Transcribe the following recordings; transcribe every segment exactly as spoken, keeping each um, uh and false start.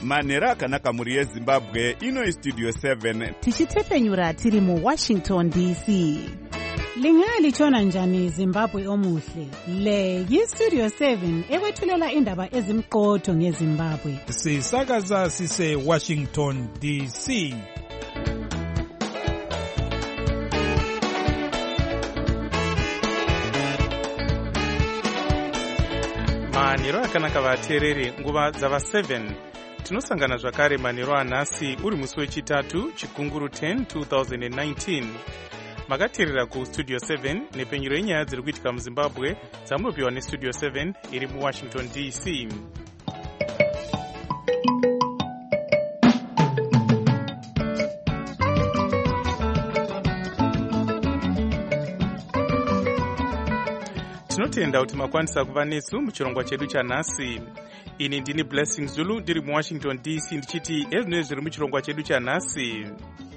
manhero akanaka mhuri yezimbabwe. Ino istudio seven tichitepfenyura tiri muwashington D C. Lingalitshona njani Zimbabwe omuhle? Le yistudio seven ekwethulela indaba ezimqotho ngeZimbabwe. Sisakaza sise Washington D C. Manhero akanaka vateereri, nguva dzava seven. Tinosangana zvakare manhero anhasi uri musi wechitatu chikunguru ten twenty nineteen. Makateerera ku studio seven nepenyero yenyaya dziri kuitika muZimbabwe dzamunopiwa nestudio seven iri muWashington D C. Tinotenda kuti makwanisa kuva nesu muchirongwa chedu chanhasi. Ini ndini Blessing Zulu ndiri muWashington D C ndichiti ezvinenge zviri muchirongwa chedu chanhasi.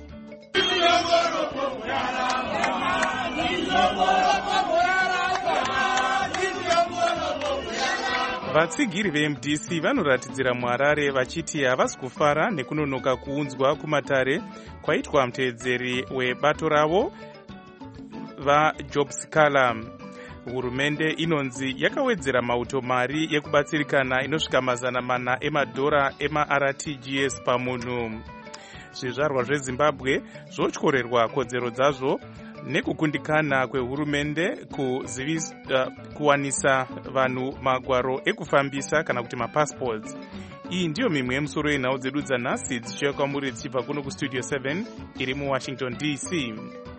Vatsigiri veM D C vanoratidzira muHarare vachiti havasi kufara nekunonoka kuunzwa kumatare kwaitwa muteedzeri webato ravo vaJobs Kala. Hurumende inonzi yakawedzera mauto mari yekubatsirikana inosvika mazana mana emadhora ema-R T G S pamunhu. Zvizvarwa zveZimbabwe zvotyorerwa kodzero dzazvo nekukundikana kwehurumende kuzivis, uh, kuwanisa vanhu magwaro ekufambisa kana kuti mapassports. Iyi ndiyo mimwe yemusoro yenhau dzedu dzanhasi dzichiuya kwamuri dzichibva kuno kustudio seven iri muWashington D C.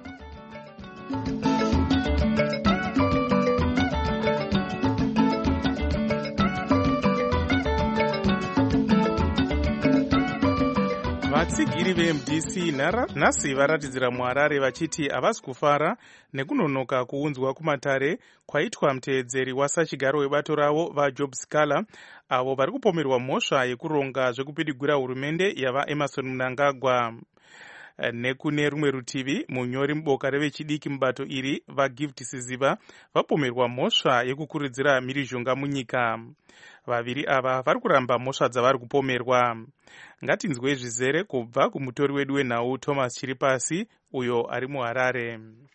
Vatsigiri veM D C nhasi varatidzira muHarare vachiti havasi kufara nekunonoka kuunzwa kumatare kwaitwa muteedzeri wasachigaro webato ravo vaJobs Kala, avo vari kupomerwa mhosva yekuronga zvekupidigura hurumende yavaEmmerson Mnangagwa. Nekune rumwe rutivi, munyori muboka revechidiki mubato iri vaGift Siziva vapomerwa mhosva yekukurudzira mhirizhonga munyika. Vaviri ava vari kuramba mhosva dzavari kupomerwa. Ngatinzwe zvizere kubva kumutori wedu wenhau Thomas Chiripasi uyo ari muHarare.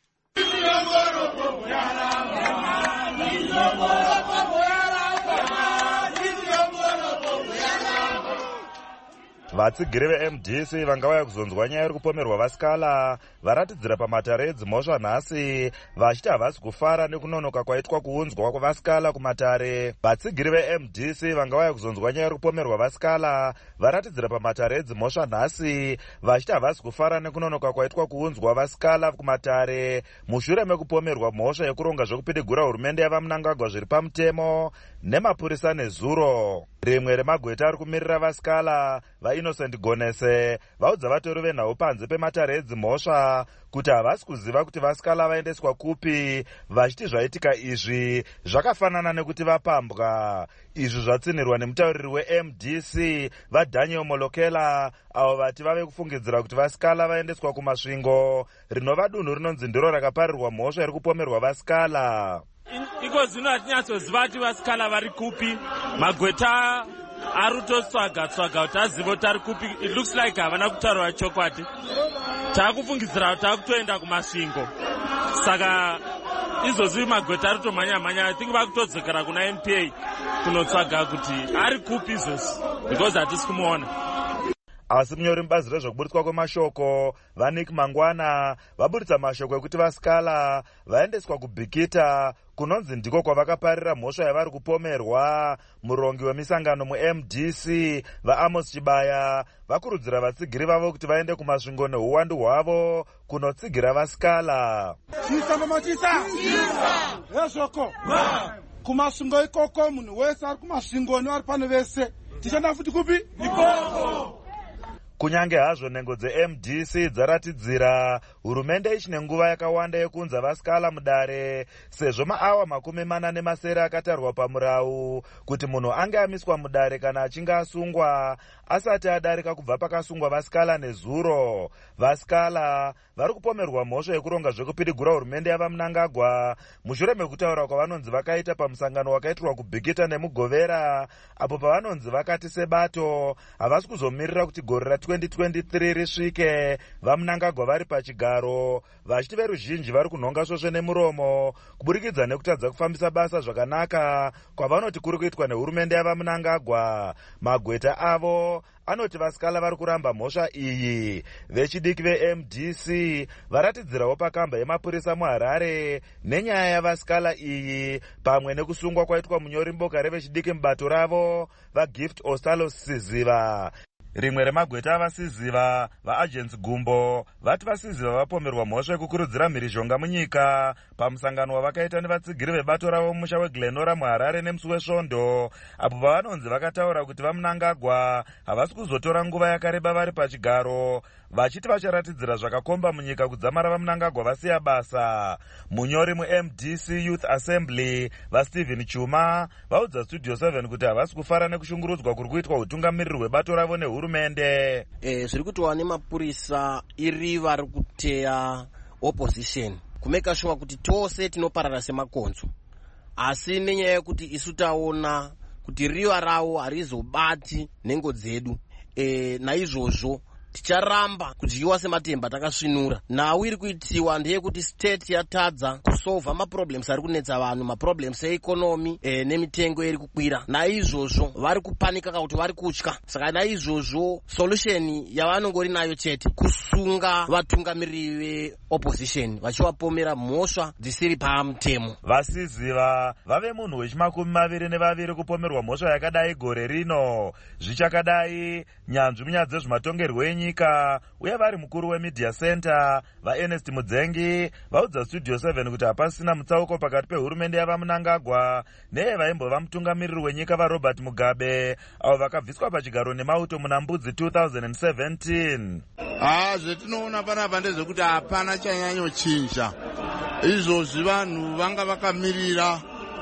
Vatsigiri veM D C vangauya kuzonzwa nyaya iri kupomerwa vaSkala varatidzira pamatare edzimhosva nhasi vachiti havasi kufara nekunonoka kwaitwa kuunzwa kwavaSkala kumatare. Vatsigiri veM D C vangauya kuzonzwa nyaya iri kupomerwa vaSkala varatidzira pamatare edzimhosva nhasi vachiti havasi kufara nekunonoka kwaitwa kuunzwa vaSkala kumatare mushure mekupomerwa mhosva yekuronga zvekupidigura hurumende yavaMnangagwa zviri pamutemo nemapurisa nezuro. Rimwe remagweta ari kumirira vaSkala vaInnocent Gonese vaudza vatori venhau panze pematare edzimhosva kuti havasi kuziva kuti vaSkala vaendeswa kupi, vachiti zvaitika izvi zvakafanana nekuti vapambwa. Izvi zvatsinirwa nemutauriri weM D C vaDaniel Molokela avo vati vave kufungidzira kuti vaSkala vaendeswa kumasvingo rinova dunhu rinonzi ndiro rakaparirwa mhosva iri kupomerwa vaSkala. Iko zvino hatinyatsozviva kuti vaSkala vari kupi, magweta ari kutotsvaga tsvaga kuti azive kuti ari kupi. It looks like havana kutaura chokwadi. Taakufungidzira kuti taakutoenda kumasvingo, saka izvozvi magweta ari kutomhanya mhanya. I think vakutodzokera kuna N P A kunotsvaga kuti ari kupi izvozvi, because hatisi kumuona. Asi munyori mubazi rezvekuburitswa kwemashoko vaNick Mangwana vaburitsa mashoko ekuti vaSkala vaendeswa kubhikita kunonzi ndiko kwavakaparira mhosva yavari kupomerwa. Murongi wemisangano muM D C vaAmos Chibaya vakurudzira vatsigiri vavo kuti vaende kumasvingo neuwandu hwavo kunotsigira vaSkala. Chisa mama chisa chisa hezvoko kumasvingo ikoko munhu wese ari kumasvingo nevari pano vese tichanda futi kupi ikoko. Kunyange hazvo nhengo dzeM D C dzaratidzira hurumende ichine nguva yakawanda yekunza vasikala mudare, sezvo maawa makumi mana nemasere akatarwa pamurau kuti munhu ange amiswa mudare kana achinge asungwa asati adarika kubva pakasungwa vasikala nezuro. Vasikala vari kupomerwa mhosva yekuronga zvekupidigura hurumende yavaMnangagwa mushure mekutaura kwavanonzi vakaita pamusangano wakaitirwa kubhikita nemugovera, apo pavanonzi vakati sebato havasi kuzomirira kuti gore ra-twenty twenty-three risvike vaMnangagwa vari pachigaro, vachiti veruzhinji vari kunhonga svosve nemuromo kuburikidza nekutadza kufambisa basa zvakanaka kwavanoti kuri kuitwa nehurumende yavaMnangagwa. Magweta avo anoti vasikala vari kuramba mhosva iyi. Vechidiki ve-M D C varatidzirawo pakamba yemapurisa muHarare nenyaya yavasikala iyi pamwe nekusungwa kwaitwa munyori mboka revechidiki mubato ravo vaGift Ostalo Siziva. Rimwe remagweta avasiziva vaagents gumbo vati vasiziva vapomerwa mhosva yekukurudzira mhirizhonga munyika pamusangano wavakaita nevatsigiri vebato ravo mumusha weGlenora muHarare nemusi wesvondo, apo pavanonzi vakataura kuti vaMnangagwa havasi kuzotora nguva yakareba vari pachigaro, vachiti vacharatidzira zvakakomba munyika kudzamara vaMnangagwa vasiya basa. Munyori mu-M D C Youth Assembly vaStephen Chuma vaudza Studio seven kuti havasi kufara nekushungurudzwa kuri kuitwa utungamiriri hwebato ravo nehurumende. Eh, zviri kutiwa nemapurisa iri vari kuteya opposition kumeka sure kuti tose tinoparara semakonzo, asi nenyaya yekuti isu taona kuti riva ravo harizobati nhengo dzedu, e, naizvozvo ticharamba kudyiwa sematemba takasvinura. Nhau iri kuitiwa ndeyekuti state yatadza kusolva maproblems ari kunetsa vanhu, maproblems economy e, nemitengo iri kukwira. Naizvozvo vari kupanika kuti vari kutya. Saka naizvozvo solution yavanongori nayo chete kusunga vatungamiriri veopposition vachivapomera mhosva dzisiri pamutemo. Vasiziva vave munhu wechimakumi maviri nevaviri kupomerwa mhosva yakadai gore rino. Zvichakadai nyanzvi munyaya dzezvematongerwo enyika uye vari mukuru wemedia center vaErnest Mudzengi vaudza Studio seven kuti hapasina mutsauko pakati pehurumende yavaMnangagwa nevaimbova mutungamiriri wenyika vaRobert Mugabe avo vakabviswa pachigaro nemauto muna Mbudzi two thousand seventeen. Ah, zvetinoona panapa ndezvekuti hapana chanyanyochinja. Izvozvi vanhu vanga vakamirira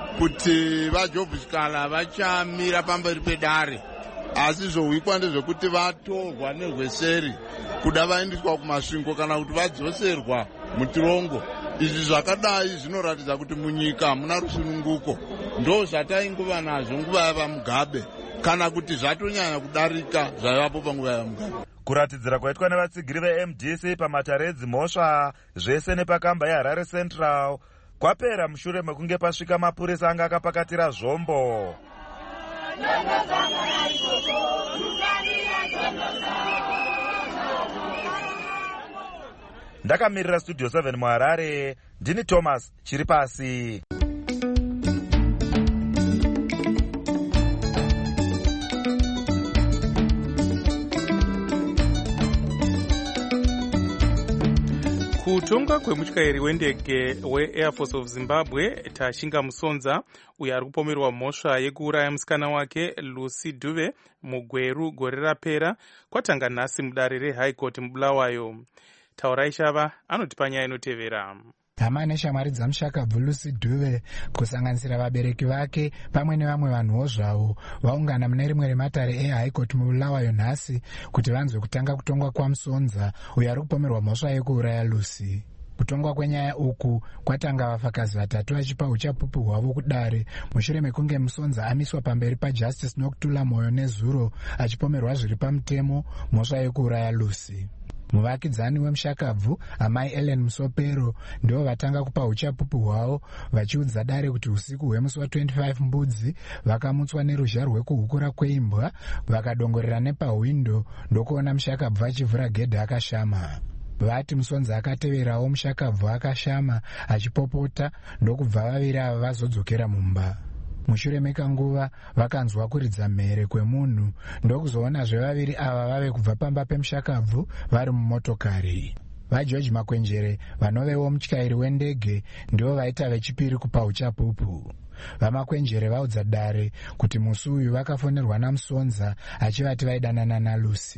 kuti vaJobskala vachamira pamberi pedare, asi zvohwikwa ndezvekuti vatorwa nerweseri kuda vaendeswa kumasvingo kana kuti vadzoserwa mutirongo. Izvi zvakadai zvinoratidza kuti munyika hamuna rusununguko. Ndo zvatainguva nazvo nguva yavaMugabe, kana kuti zvatonyanya kudarika zvaivapo panguva yavaMugabe. Kuratidzira kwaitwa nevatsigiri ve-M D C pamatare edzimhosva zvese nepakamba yeHarare Central kwapera mushure mekunge pasvika mapurisa anga akapakatira zvombo. Ndakamirira Studio seven muHarare, ndini Thomas Chiripasi. Kutonga kwemutyairi wendege weAir Force of Zimbabwe Tashinga Musonza uyo ari kupomerwa mhosva yekuuraya musikana wake Lucy Dube mugweru gore rapera kwatanga nhasi mudare reHigh Court muBulawayo. Taurai Shava anotipa nyaya inotevera. Hama neshamwari dzamushakabvu Lucy Dube kusanganisira vabereki vake pamwe nevamwe vanhuwo zvavo vaungana mune rimwe rematare eHigh Court muBulawayo nhasi kuti vanzwe kutanga kutongwa kwaMusonza uyo ari kupomerwa mhosva yekuuraya Lucy. Kutongwa kwenyaya uku kwatanga vafakazi vatatu vachipa uchapupu hwavo kudare mushure mekunge Musonza amiswa pamberi paJustice Nokutula Moyo nezuro achipomerwa zviri pamutemo mhosva yekuuraya Lucy. Muvakidzani wemushakabvu amai Ellen Musopero ndivo vatanga kupa uchapupu hwavo vachiudza dare kuti usiku hwemusi wa-twenty-five Mbudzi vakamutswa neruzha rwekuhukura kweimbwa vakadongorera nepahwindo ndokuona mushakabvu achivhura gedhe akashama. Vati Musonza akateverawo mushakabvu akashama achipopota ndokubva vaviri ava vazodzokera mumba. Mushure mekanguva vakanzwa kuridza mhere kwemunhu ndokuzoonazve vaviri ava vave kubva pamba pemushakabvu vari mumotokari. VaGeorge Makwenjere vanovewo mutyairi wendege ndivo vaita vechipiri kupa uchapupu. VaMakwenjere vaudza dare kuti musi uyu vakafonerwa naMusonza achivati vaidanana naLucy.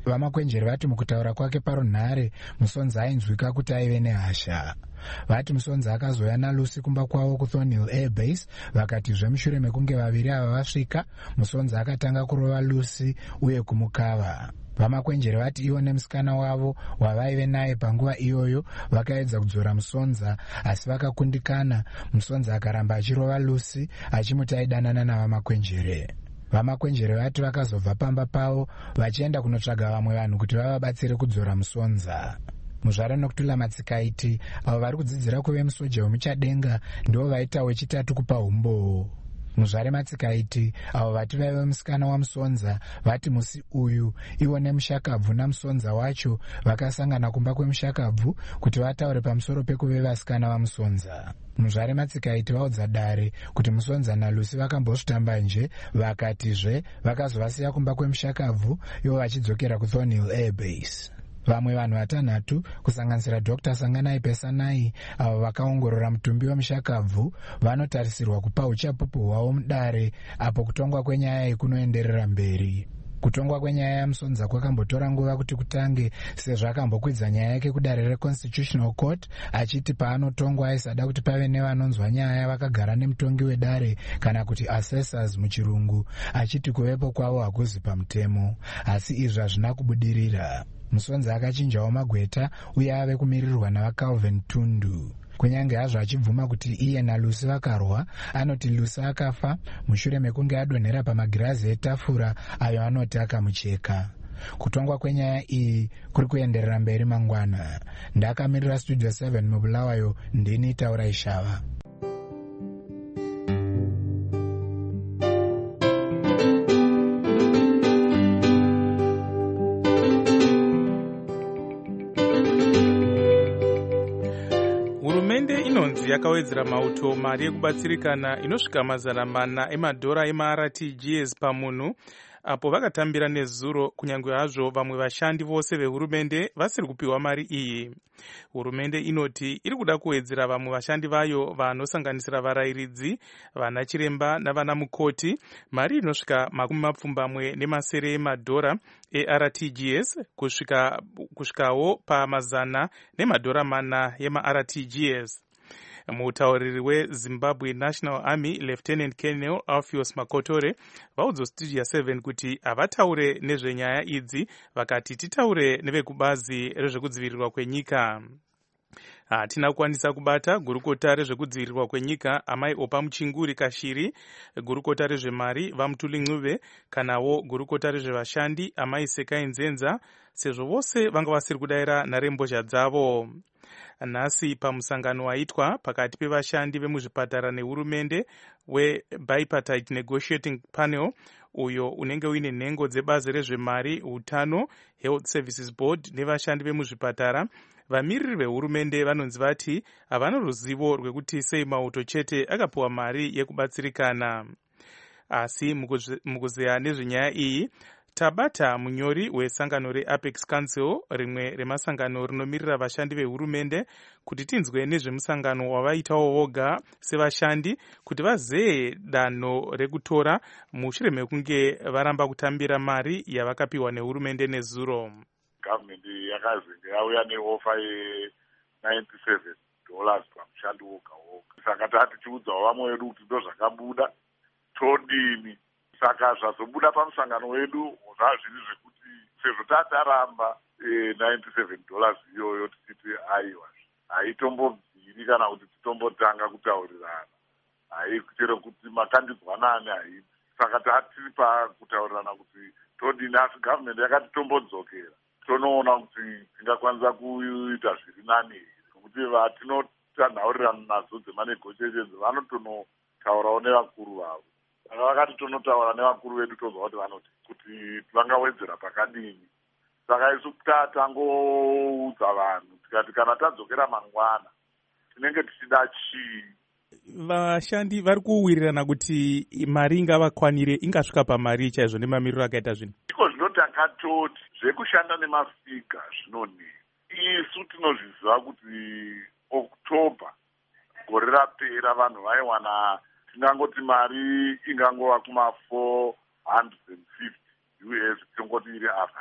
Vamakwenjere vati mukutaura kwake parunhare Musonza ainzwika kuti aive nehasha. Vati Musonza akazoya naLucy kumba kwavo kuThornhill Air Base. Vakati zvemushure mekunge vaviri ava vasvika, Musonza akatanga kurova Lucy uye kumukava. Vamakwenjere vati ivo nemusikana wavo wavaive naye panguva iyoyo vakaedza kudzora Musonza, asi vakakundikana. Musonza akaramba achirova Lucy achimuti aidanana navamakwenjere. Vamakwenjere vati vakazobva pamba pavo vachienda kunotsvaga vamwe vanhu kuti vavabatsire kudzora Musonza. Muzvare Nokutula Matsikaiti, avo vari kudzidzira kuve musoja wemuchadenga, ndivo vaita wechitatu kupa umbowo. Muzvare Matsikaiti, avo vati vaive musikana waMusonza, vati musi uyu ivo nemushakabvu namusonza wacho vakasangana kumba kwemushakabvu kuti vataure pamusoro pekuve vasikana vaMusonza. Muzvare Matsikaiti vaudza Dare kuti Musonza naLucy vakambosvitamba nje, vakatizve vakazovasiya kumba kwemushakabvu ivo vachidzokera kuThornhill Air Base. Vamwe vanhu vatanhatu kusanganisira Doctor Sanganai Pesanai, avo vakaongorora mutumbi wemushakabvu, vanotarisirwa kupa uchapupu hwavo mudare apo kutongwa kwenyaya ikunoenderera mberi. Kutongwa kwenyaya yaMusonza kwakambotora nguva kuti kutange, sezvo akambokwidza nyaya yake kudare reConstitutional Court achiti paanotongwa aisada kuti pave nevanonzwa nyaya vakagara nemutongi wedare kana kuti assessors muchirungu, achiti kuvepo kwavo hakuzi pamutemo, asi izvi hazvina kubudirira. Musonza akachinjawo magweta uye ave kumirirwa navaCalvin Tundu. Kunyange hazvo achibvuma kuti iye naLucy vakarwa, anoti Lucy akafa mushure mekunge adonhera pamagirazi etafura ayo anoti akamucheka. Kutongwa kwenyaya iyi kuri kuenderera mberi mangwana. Ndakamirira Studio seven mubulawayo, ndini Taura Ishava. yakawedzera mauto mari yekubatsirikana inosvika mazana mana emadhora ema-R T G S pamunhu, apo vakatambira nezuro, kunyange hazvo vamwe vashandi vose vehurumende vasiri kupiwa mari iyi. Hurumende inoti iri kuda kuwedzera vamwe vashandi vayo vanosanganisira varayiridzi, vana chiremba navana mukoti mari inosvika makumi mapfumbamwe nemasere emadhora e-R T G S kusvika kusvikawo pamazana nemadhora mana yema-R T G S. Mutauriri weZimbabwe National Army Lieutenant Colonel Alpheus Makotore vaudza Studio seven kuti havataure nezvenyaya idzi, vakati titaure nevekubazi rezvekudzivirirwa kwenyika. Hatina kukwanisa kubata gurukota rezvekudzivirirwa kwenyika Amai Opa Muchinguri Kashiri, gurukota rezvemari Vamutuli Ncube, kanawo gurukota rezvevashandi Amai Sekai Nzenza, sezvo vose vanga vasiri kudayira nharembozha dzavo. Nhasi pamusangano waitwa pakati pevashandi vemuzvipatara nehurumende weBipartite Negotiating Panel, uyo unenge uine nhengo dzebazi rezvemari, utano, Health Services Board nevashandi vemuzvipatara, vamiriri vehurumende vanonzi vati havana ruzivo rwekuti sei mauto chete akapiwa mari yekubatsirikana. Asi mukuzeya nezvenyaya iyi tabata munyori wesangano reApex Council, rimwe remasangano rinomirira vashandi vehurumende, kuti tinzwe nezvemusangano wavaitawo voga sevashandi kuti vazeye danho rekutora mushure mekunge varamba kutambira mari yavakapiwa nehurumende nezuro. Gavumenti yakazenge yauya neofa ye-ninety-seven dollars pamushandi woga woga. Saka tati tiudzawo vamwe vedu kuti ndo zvakabuda, todini. Saka zvazobuda pamusangano wedu zvazviri zvekuti sezvo tataramba ninety-seven dollars iyoyo tichiti aiwa haitombobviri kana kuti titombotanga kutaurirana, haikuchero kuti makandidzwanani haidi. Saka tatiri pakutaurirana kuti todini, asi gavumenti yakati tombodzokera tonoona kuti tingakwanisa kuita zviri nani here, nokuti vatinotanhaurirana nadzo dzemanegotiations vanotonotaurawo nevakuru vavo. Saka vakati tonotaura nevakuru vedu tozwa kuti vanoti kuti vangawedzera pakadini. Saka isu tatangoudza vanhu tikati kana tadzokera mangwana tinenge tichida chii. Vashandi vari kuwirirana kuti mari ingavakwanire ingasvika pamari chaizvo nemamiriro akaita zvino. Iko zvinoti akatoti zvekushanda nemafika zvinonei. Isu tinozviziva kuti Oktoba gore rapera vanhu vaiwana tingangoti mari ingangova kuma four hundred fifty U S, tingoti iri average.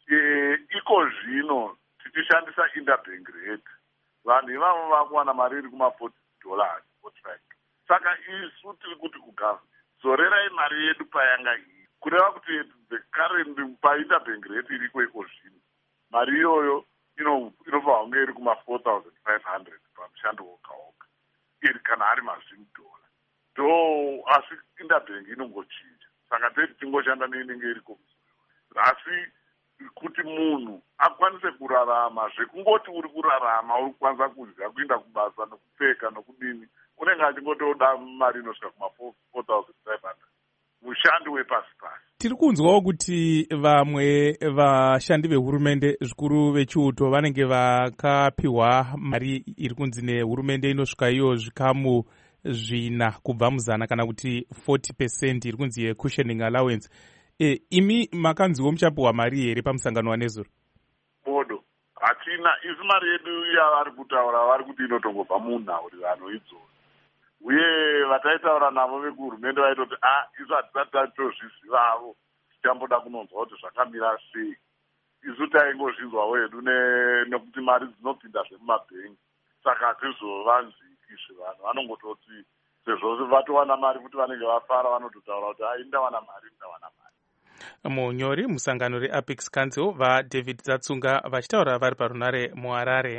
e, iko zvino tichishandisa interbank rate vanhu ivavo vakuwana mari iri kuma-forty dollars forty-five. Saka isu tiri kuti kugovernment zorerai mari yedu payanga iyi kureva kuti the current painterbank rate iriko iko zvino mari iyoyo inofanira kunge iri kuma-four thousand five hundred pamushando woga woga iri kana ari mazvimi dola do asi interbank inongochinja saka teti tingoshanda neinenge iriko asi kuti munhu akwanise kurarama zvekungoti uri kurarama uri kukwanisa kudya kuinda kubasa nokupfeka nokudini unenge achingotoda mari inosvika kuma-four thousand five hundred mushandi wepasi pasi. Tiri kunzwawo kuti vamwe vashandi vehurumende zvikuru vechiuto vanenge vakapiwa mari iri kunzi nehurumende inosvika iyo zvikamu zvina kubva muzana kana kuti forty percent iri kunzi yecushioning allowance. E, imi makanziwo muchapiwa mari here pamusangano wanezuro? Bodo hatina, isi mari yedu yavari kutaura vari kuti inotongobva munhaurirano idzodzo uye vataitaura navo vekuhurumende vaitoti a isu hatisati tatozvizivavo tichamboda kunonzwa kuti zvakamira sei. Isu taingozvinzwawo hedu nekuti mari dzinopinda zvemumabhengi saka hatizovanzwiki zvevanhu vanongototi sezvo vatowana mari kuti vanenge vafara vanototaura kuti ai ndawana mari ndawana mari. Munyori musangano reApex Council vaDavid Zatsunga vachitaura vari parunare muHarare.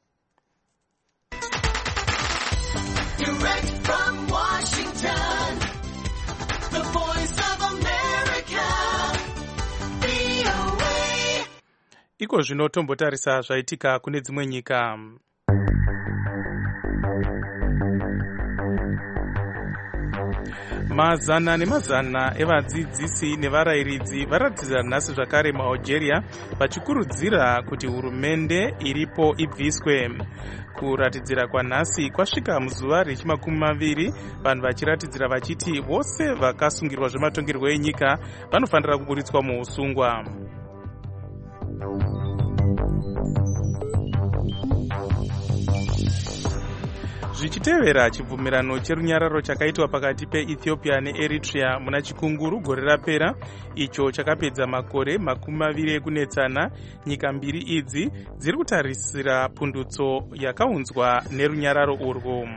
Direct from Washington, the voice of America, V O A. Iko zvino tombotarisa zvaitika kune dzimwe nyika. Mazana nemazana evadzidzisi nevarayiridzi varatidza nhasi zvakare muAlgeria vachikurudzira kuti hurumende iripo ibviswe. Kuratidzira kwanhasi kwasvika muzuva rechimakumi maviri vanhu vachiratidzira vachiti vose vakasungirwa zvematongerwo enyika vanofanira kuburitswa muusungwa. Zvichitevera chibvumirano cherunyararo chakaitwa pakati peEthiopia neEritrea muna chikunguru gore rapera, icho chakapedza makore makumi maviri ekunetsana, nyika mbiri idzi dziri kutarisira pundutso yakaunzwa nerunyararo urwu.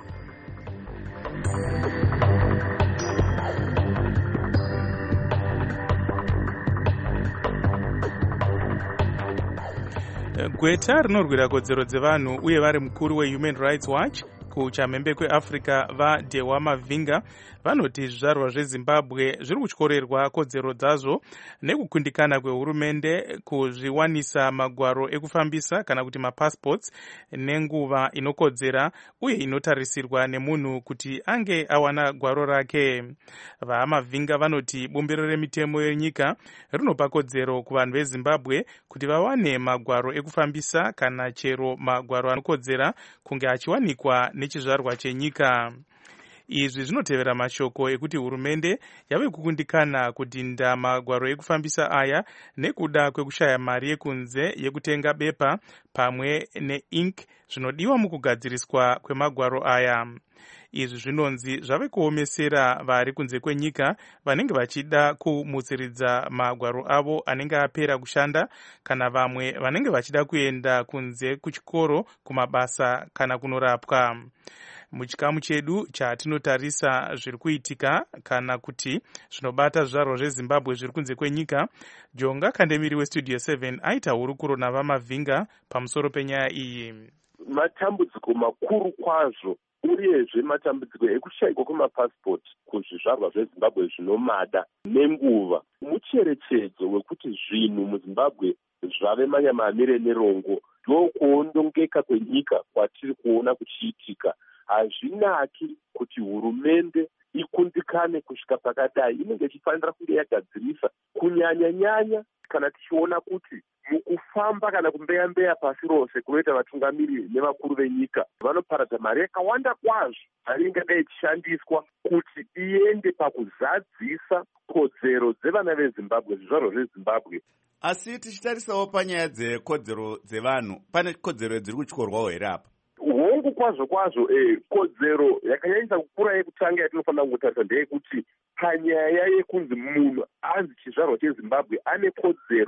Gweta rinorwira kodzero dzevanhu uye vari mukuru weHuman Rights Watch kuchamhembe kweAfrica vaDewa Mavinga vanoti zvizvarwa zveZimbabwe zviri kutyorerwa kodzero dzazvo nekukundikana kwehurumende kuzviwanisa magwaro ekufambisa kana kuti mapassports nenguva inokodzera uye inotarisirwa nemunhu kuti ange awana gwaro rake. VaMavinga vanoti bumbiro remitemo yenyika rinopa kodzero kuvanhu veZimbabwe kuti vawane magwaro ekufambisa kana chero magwaro anokodzera kunge achiwanikwa nechizvarwa chenyika. Izvi zvinotevera mashoko ekuti hurumende yave kukundikana kudhinda magwaro ekufambisa aya nekuda kwekushaya mari yekunze yekutenga bepa pamwe neink zvinodiwa mukugadziriswa kwemagwaro aya. Izvi zvinonzi zvave kuomesera vari kunze kwenyika vanenge vachida kumutsiridza magwaro avo anenge apera kushanda kana vamwe vanenge vachida kuenda kunze kuchikoro, kumabasa kana kunorapwa. Muchikamu chedu chatinotarisa zviri kuitika kana kuti zvinobata zvizvarwa zveZimbabwe zviri kunze kwenyika, Jonga Kandemiri weStudio seven aita hurukuro navaMavinga pamusoro penyaya iyi. Matambudziko makuru kwazvo uyezve matambudziko ekushayikwa kwemapasipoti kuzvizvarwa zveZimbabwe zvinomada nenguva mucherechedzo wekuti zvinhu muZimbabwe zvave manyama amire nerongo ndokuondongeka kwenyika kwatiri kuona kuchiitika. Hazvinaki kuti hurumende ikundikane kusvika pakadai. Inenge ichifanira kunge yagadzirisa kunyanya nyanya kana tichiona kuti mukufamba kana kumbeya mbeya pasi rose kunoita vatungamiri nevakuru venyika vanoparadza mari yakawanda kwazvo mari ingadai ichishandiswa kuti iende pakuzadzisa kodzero dzevana veZimbabwe, zvizvarwa zveZimbabwe. Asi tichitarisawo panyaya dzekodzero dzevanhu, pane kodzero dziri kutyorwawo here apa? Hongu kwazvo kwazvo eh, kodzero yakanyanyisa kukura yekutanga yatinofanira kungotarisa ndeyekuti panyaya yekunzi munhu anzi chizvarwa cheZimbabwe ane kodzero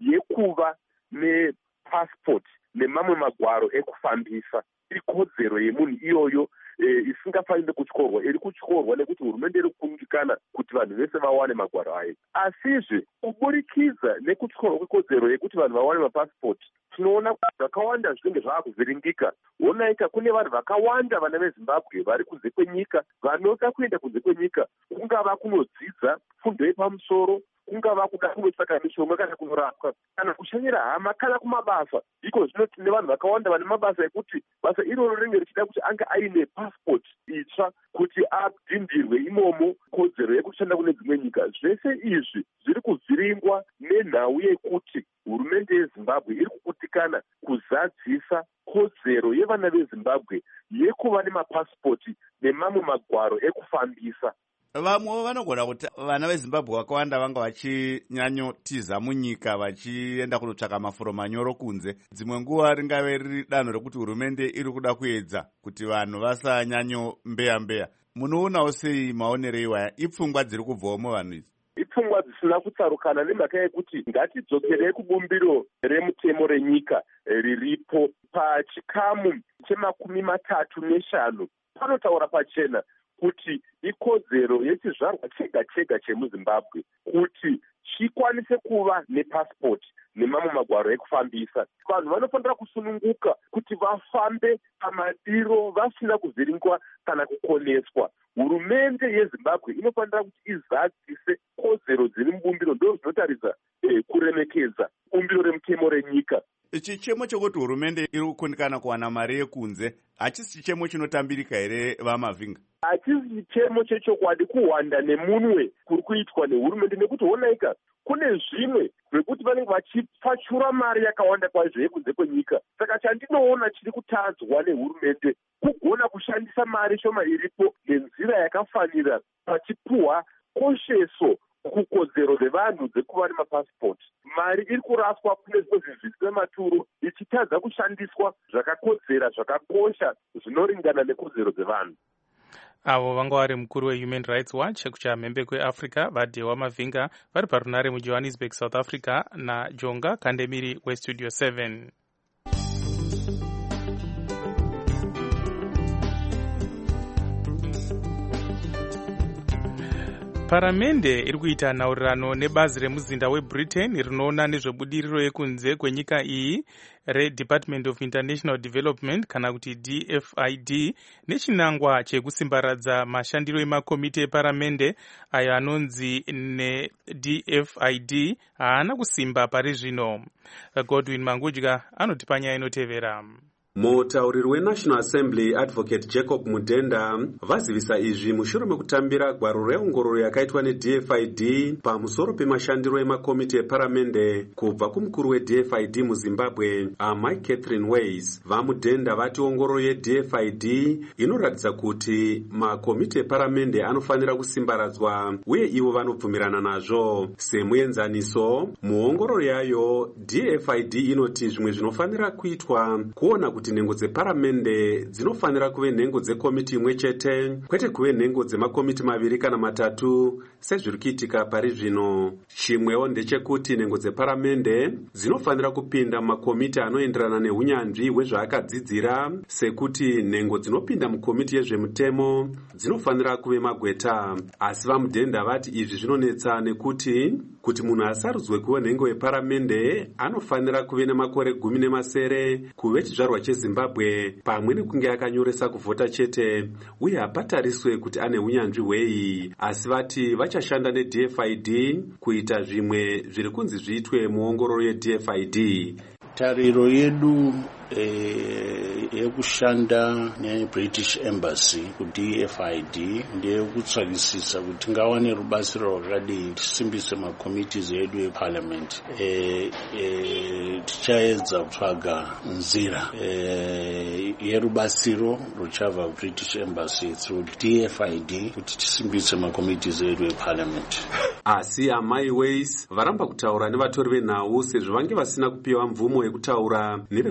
yekuva nepassport nemamwe magwaro ekufambisa ikodzero yemunhu iyoyo eh, isingafaniri kutyorwa, iri kutyorwa nekuti hurumende iri kukundikana kuti vanhu vese vawane magwaro ayo. Asizve kuburikidza nekutyorwa kwekodzero yekuti vanhu vawane mapassport, tinoona kuti zvakawanda zvinenge zvakuvhiringika. Onaika kune vanhu vakawanda vana veZimbabwe vari kunze kwenyika vanoda kuenda kunze kwenyika, kungava kunodzidza fundo yepamusoro, kungava kuda kunotsvaka mishonga kana kunorapwa kana kushanyira hama kana kumabasa. Iko zvino tine vanhu vakawanda vane mabasa ekuti basa iroro rinenge richida kuti anga aine passport itsva kuti adhindirwe imomo kodzero yekushanda kune dzimwe nyika. Zvese izvi zviri kuvhiringwa nenhau yekuti hurumende yeZimbabwe iri kukutikana kuzadzisa kodzero yevana veZimbabwe yekuva nemapasipoti nemamwe magwaro ekufambisa. Vamwe vanogona kuti vana veZimbabwe vakawanda vanga vachinyanyotiza munyika vachienda kunotsvaka mafuro manyoro kunze. Dzimwe nguva ringave riri danho rekuti hurumende iri kuda kuedza kuti vanhu vasanyanyo mbeya mbeya. Munoonawo sei maonero iwaya? Ipfungwa dziri kubvawo muvanhu idzi? Ipfungwa dzisina kutsarukana nemhaka yekuti ngatidzokerei kubumbiro remutemo renyika riripo pachikamu chemakumi matatu neshanu. Panotaura pachena kuti ikodzero yechizvarwa chega chega chemuZimbabwe kuti chikwanise kuva nepasipoti nemamwe magwaro ekufambisa. Vanhu vanofanira kusununguka kuti vafambe pamadiro vasina kuvhiringwa kana kukoneswa. Hurumende yeZimbabwe inofanira kuti izadzise kodzero dziri mubumbiro, ndo zvinotaridza eh, kuremekedza bumbiro remutemo renyika. Chichemo chokuti hurumende iri kukundikana kuwana mari yekunze hachisi chichemo chinotambirika here vaMavhinga? Hachisi chichemo chechokwadi kuwanda nemunwe kuri kuitwa nehurumende, nekuti onaika kune zvimwe zvekuti vanenge vachipfachura mari yakawanda kwazvo yekunze kwenyika. Saka chandinoona chiri kutadzwa nehurumende kugona kushandisa mari shoma iripo nenzira yakafanira pachipuhwa kosheso kukodzero dzevanhu dzekuva nemapasipoti. Mari iri kuraswa kune zvimwe zvinhu zvisina maturo ichitadza kushandiswa zvakakodzera zvakakosha zvinoringana nekodzero dzevanhu. Avo vanga vari mukuru weHuman Rights Watch kuchamhembe kweAfrica vaDhewa Mavhinga vari parunare muJohannesburg, South Africa, naJonga Kandemiri weStudio seven. Paramende iri kuita nhaurirano nebazi remuzinda weBritain rinoona nezvebudiriro yekunze kwenyika iyi reDepartment of International Development kana kuti D F I D nechinangwa chekusimbaradza mashandiro emakomiti eparamende ayo anonzi neD F I D haana kusimba pari zvino. Godwin Mangudya anoti panyaya inotevera. Mutauriri weNational Assembly Advocate Jacob Mudenda vazivisa izvi mushure mekutambira gwaro reongororo yakaitwa neD F I D pamusoro pemashandiro emakomiti eparamende kubva kumukuru weD F I D muZimbabwe Amai Catherine Ways. VaMudenda vati ongororo yeD F I D inoratidza kuti makomiti eparamende anofanira kusimbaradzwa uye ivo vanobvumirana nazvo. Semuenzaniso, muongororo yayo D F I D inoti zvimwe zvinofanira kuitwa kuona kuti nhengo dzeparamende dzinofanira kuve nhengo dzekomiti imwe chete kwete kuve nhengo dzemakomiti maviri kana matatu sezviri kuitika pari zvino. Chimwewo ndechekuti nhengo dzeparamende dzinofanira kupinda mumakomiti anoenderana neunyanzvi hwezvaakadzidzira, sekuti nhengo dzinopinda mukomiti yezvemutemo dzinofanira kuve magweta. Asi vaMudenda vati izvi zvinonetsa nekuti kuti munhu asarudzwe kuve nhengo yeparamende anofanira kuve nemakore gumi nemasere kuve chizvarwa cheZimbabwe pamwe nekunge akanyoresa kuvhota chete uye hapatariswe kuti ane unyanzvi hwei. Asi vati vachashanda neD F I D kuita zvimwe zviri kunzi zviitwe muongororo yeD F I D. Tariro yedu eh, yekushanda neBritish Embassy kuD F I D ndeyekutsvakisisa kuti ngawane rubatsiro rwakadii tisimbise makomitizi edu eParliament. Eh, eh, tichaedza kutsvaga nzira eh, yerubatsiro ruchabva British Embassy through D F I D kuti tisimbise makomitizi edu eParliament. Asi Amai Ways varamba kutaura nevatori venhau sezvo vange vasina kupiwa mvumo yekutaura nevekumahofisi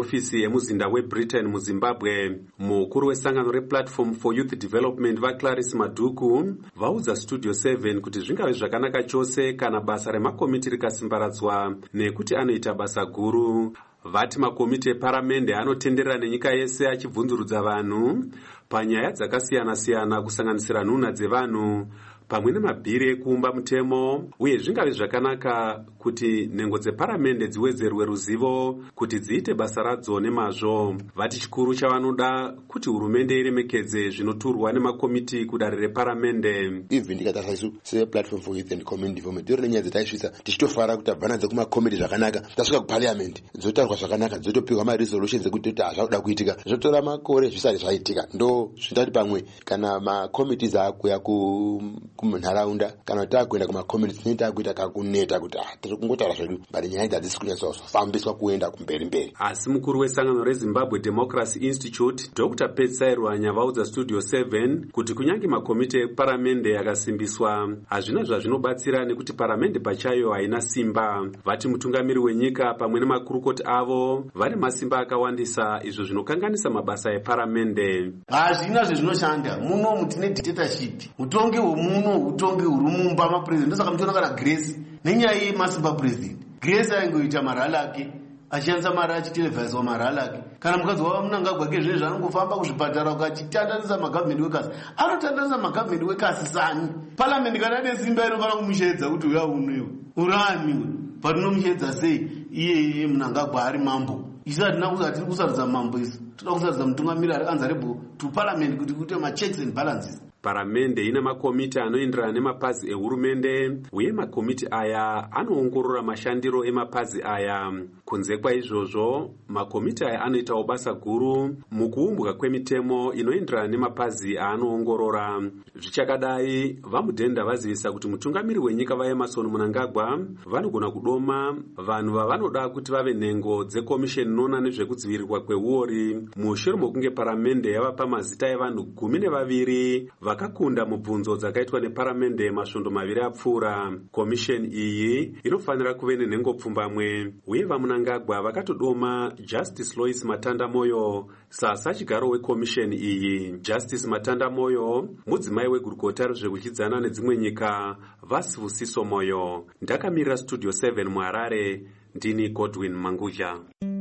mahofisi emuzinda webritain muzimbabwe. Mukuru wesangano replatform for youth development vaClarice Madhuku vaudza studio seven kuti zvingave zvakanaka chose kana basa remakomiti rikasimbaradzwa nekuti anoita basa guru. Vati makomiti eparamende anotenderera nenyika yese achibvunzurudza vanhu panyaya dzakasiyana-siyana kusanganisira nhunha dzevanhu pamwe nemabhiri ekuumba mutemo, uye zvingave zvakanaka kuti nhengo dzeparamende dziwedzerwe ruzivo kuti dziite basa radzo nemazvo. Vati chikuru chavanoda kuti hurumende iremekedze zvinoturwa nemakomiti kudare reparamende. Even ndikatarisa isu seplatform for youth and community development ndiro nenyaya dzataisvitsa tichitofara kuti tabva nadzo kumakomiti zvakanaka, tasvika kuparliament dzotaurwa zvakanaka, dzotopiwa maresolutions ekuti kuti hazvakuda kuitika, zvotora makore zvisati zvaitika. Ndo zvitati pamwe kana makomiti akuya ku munharaunda kana takuenda kumakomiti tinoita kuita kakuneta kuti tiri kungotaura zvedu bari nyaya idzi hadzisi kunyatsa kuenda kumberi mberi. Asi mukuru wesangano reZimbabwe Democracy Institute Doctor Petsai Rwanya vaudza studio seven kuti kunyange makomiti eparamende yakasimbiswa hazvina zvazvinobatsira nekuti paramende pachayo haina simba. Vati mutungamiri wenyika pamwe nemakurukoti avo vane masimba akawandisa, izvo zvinokanganisa mabasa eparamende. Hazvina zvezvinoshanda muno mutine dictatorship, utongi hwemuno utongi huri mumba mapresident. Ndosaka muchiona kana Grace nenyaya yemasimba president, Grace aingoita marhala ake achishandisa mari achitelevhaiswa marhala ake. Kana mukadzi wava Mnangagwa zvezvi zvanongofamba kuzvipatara ukachitandanisa magovernment workers, anotandanisa magovernment workers sani. Parliament kana ane simba inofana kumushedza kuti uya uniwe uraniwe, patinomushedza sei iye Mnangagwa ari mambo. Isu hatina kusatiri kusarudza mambo, isu toda kusarudza mutungamiri ari answerable to parliament kuti kuite ma-checks and balances. Paramende ina makomiti anoenderana nemapazi ehurumende, uye makomiti aya anoongorora mashandiro emapazi aya. Kunze kwaizvozvo, makomiti aya anoitawo basa guru mukuumbwa kwemitemo inoenderana nemapazi aanoongorora. Zvichakadai, vaMudhenda vazivisa kuti mutungamiri wenyika vaEmmerson Mnangagwa vanogona kudoma vanhu vavanoda kuti vave nhengo dzekomisheni inoona nezvekudzivirirwa kweuori mushure mokunge paramende yavapa mazita evanhu gumi nevaviri vakakunda mubvunzo dzakaitwa neparamende masvondo maviri apfuura. Komisheni iyi inofanira kuve nenhengo pfumbamwe, uye vaMnangagwa vakatodoma Justice Lois Matanda Moyo sasachigaro wekomisheni iyi. Justice Matanda Moyo mudzimai wegurukota rezvekuchidzana nedzimwe nyika Vasivusiso Moyo. Ndakamirira studio seven muHarare, ndini Godwin Manguja.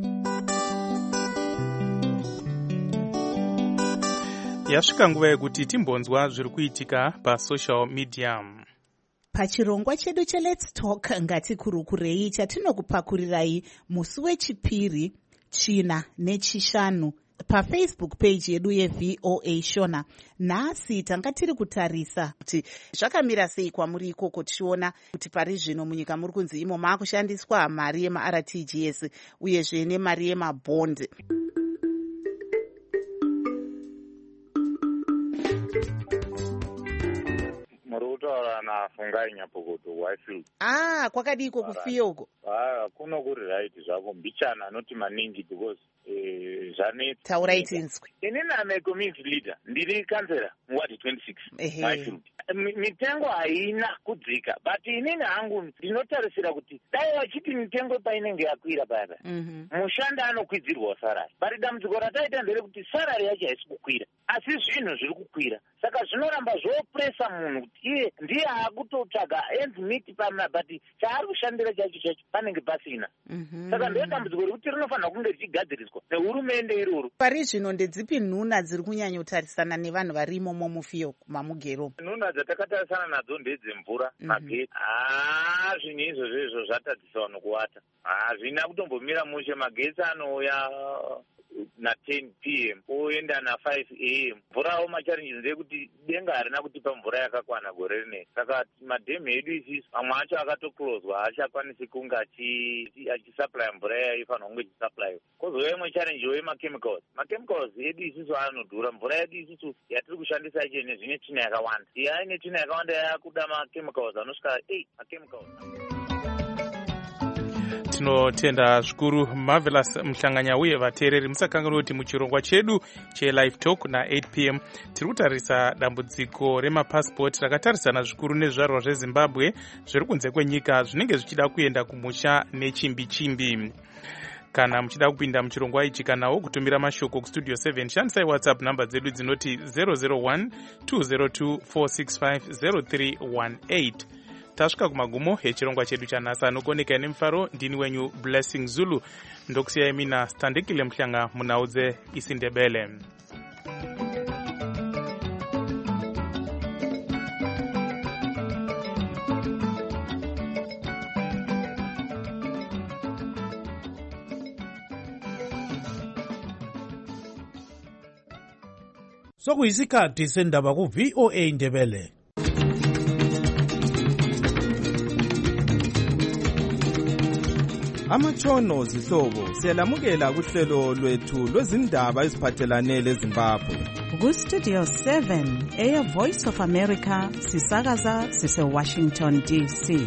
Yasvika nguva yekuti timbonzwa zviri kuitika pasocial media. Pachirongwa chedu cheLet's Talk ngatikurukurei chatinokupakurirai musi wechipiri, china nechishanu pafacebook page yedu yeV O A Shona. Nhasi tanga tiri kutarisa kuti zvakamira sei kwamuri ikoko, tichiona kuti pari zvino munyika muri kunzi imo maakushandiswa mari yemaR T G S uyezve nemari yemabhondi. Murutaura na Fungai Nyapokoto Whitefield. Ah, kwakadiko kufiyoko. Ah, kuno kuri right zvako mbichana anoti maningi because eh zvane taurai tinzwi. Inini ame community leader, ndiri kansela muward twenty-six Whitefield. Mitengo haina kudzika, but inini hangu ndinotarisira kuti dai vachiti mitengo painenge yakwira paya mushanda anokwidzirwa salary, but dambudziko rataita nderekuti salary yacho haisi kukwira asi zvinhu zviri kukwira. Saka zvinoramba zvopresa munhu kuti iye ndiye akutotsvaga ends meet pamna, but chaari kushandira chacho chacho panenge pasina. Saka ndiyo dambudziko rekuti rinofanira kunge richigadziriswa nehurumende iroro. Pari zvino ndedzipi nhuna dziri kunyanyotarisana nevanhu vari imomo mufiyo mamugero? Nhuna dzatakatarisana nadzo ndedzemvura, magetsi. Ah, zvinhu izvozvo izvo zvatadzisa vanhu kuwata. Hazvina kutombomira mushe, magetsi anouya na ten p m oenda na five a m Mvurawo machallenges ndekuti denga harina kutipa mvura yakakwana gore rineri. Saka madhemu edu isisu mamwe acho akatokloswa, haachakwanisi kunge achisupply mvura yaifanira kunge ichisupply. Kozouya imwe challenge yemachemicals. Machemicals edu isisu anodhura. Mvura yedu isisu yatiri kushandisa ichene zvine tsvina yakawanda. Yaine tsvina yakawanda yakuda machemicals anosvika eight machemicals. Tinotenda zvikuru Marvelous Mhlanganya uye vateereri musakanganwa kuti muchirongwa chedu cheLive Talk na eight p m tiri kutarisa dambudziko remapasipoti rakatarisana zvikuru nezvizvarwa zveZimbabwe zviri kunze kwenyika zvinenge zvichida kuenda kumusha nechimbi chimbi. kana muchida kupinda muchirongwa ichi kanawo kutumira mashoko kustudio seven shandisai whatsapp namba dzedu dzinoti zero zero one two zero two four six five zero three one eight. Tasvika kumagumo echirongwa chedu chanhasi. Anokoneka nemufaro ndini wenyu Blessing Zulu. Ndokusiyai mina Standekile Mhlanga munaudze isiNdebele. Sokuyisikhathi sendaba ku V O A Ndebele. Amatshono zihlobo siyalamukela kuhlelo lwethu lwezindaba eziphathelane leZimbabwe. Ku Studio seven eya Voice of America sisakaza sise Washington D C.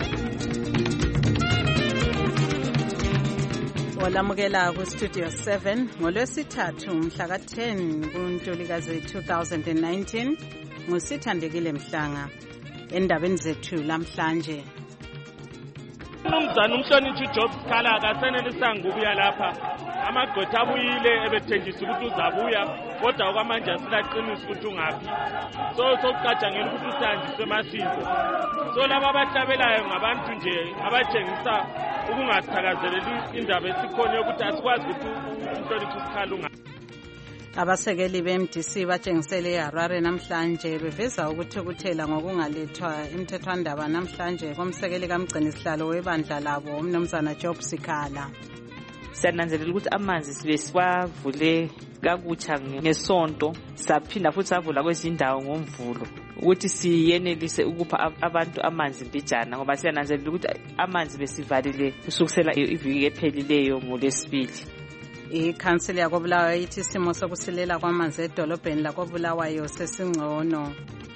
Walamukela ku Studio seven ngolwesithathu mhla ka ten kuNtulikazi two thousand nineteen nguSithandekile Mhlanga. Endabeni zethu lamhlanje, umnumzana umhlonitshi uJob Sikhala akasenelisanga ukuya lapha. Amagqwetha abuyile ebethenjisa ukuthi uzabuya, kodwa okwamanje asilaqinisa ukuthi ungaphi. So sokucatshangela ukuthi usanjiswe eMasizo. So laba abahlabelayo ngabantu nje abatshengisa ukungathakazeleli indaba esikhona yokuthi asikwazi ukuthi umhlonitshi uSikhala unga. Abasekeli be-M D C batshengisele eHarare namhlanje beveza ukuthukuthela ngokungalethwa emthethwandaba namhlanje komsekeli kamgcini sihlalo webandla labo umnumzana Job Sikhala. Siyananzelela ukuthi amanzi sibe siwavule kakutsha ngesonto, saphinda futhi savula kwezindawo ngomvulo ukuthi siyenelise ukupha abantu amanzi mbijana, ngoba siyananzelela ukuthi amanzi besivalile kusukisela iviki ephelileyo ngoLwesibili. Ikhansili yakoBulawayo ithi isimo sokusilela kwamanzi edolobheni lakoBulawayo sesingcono.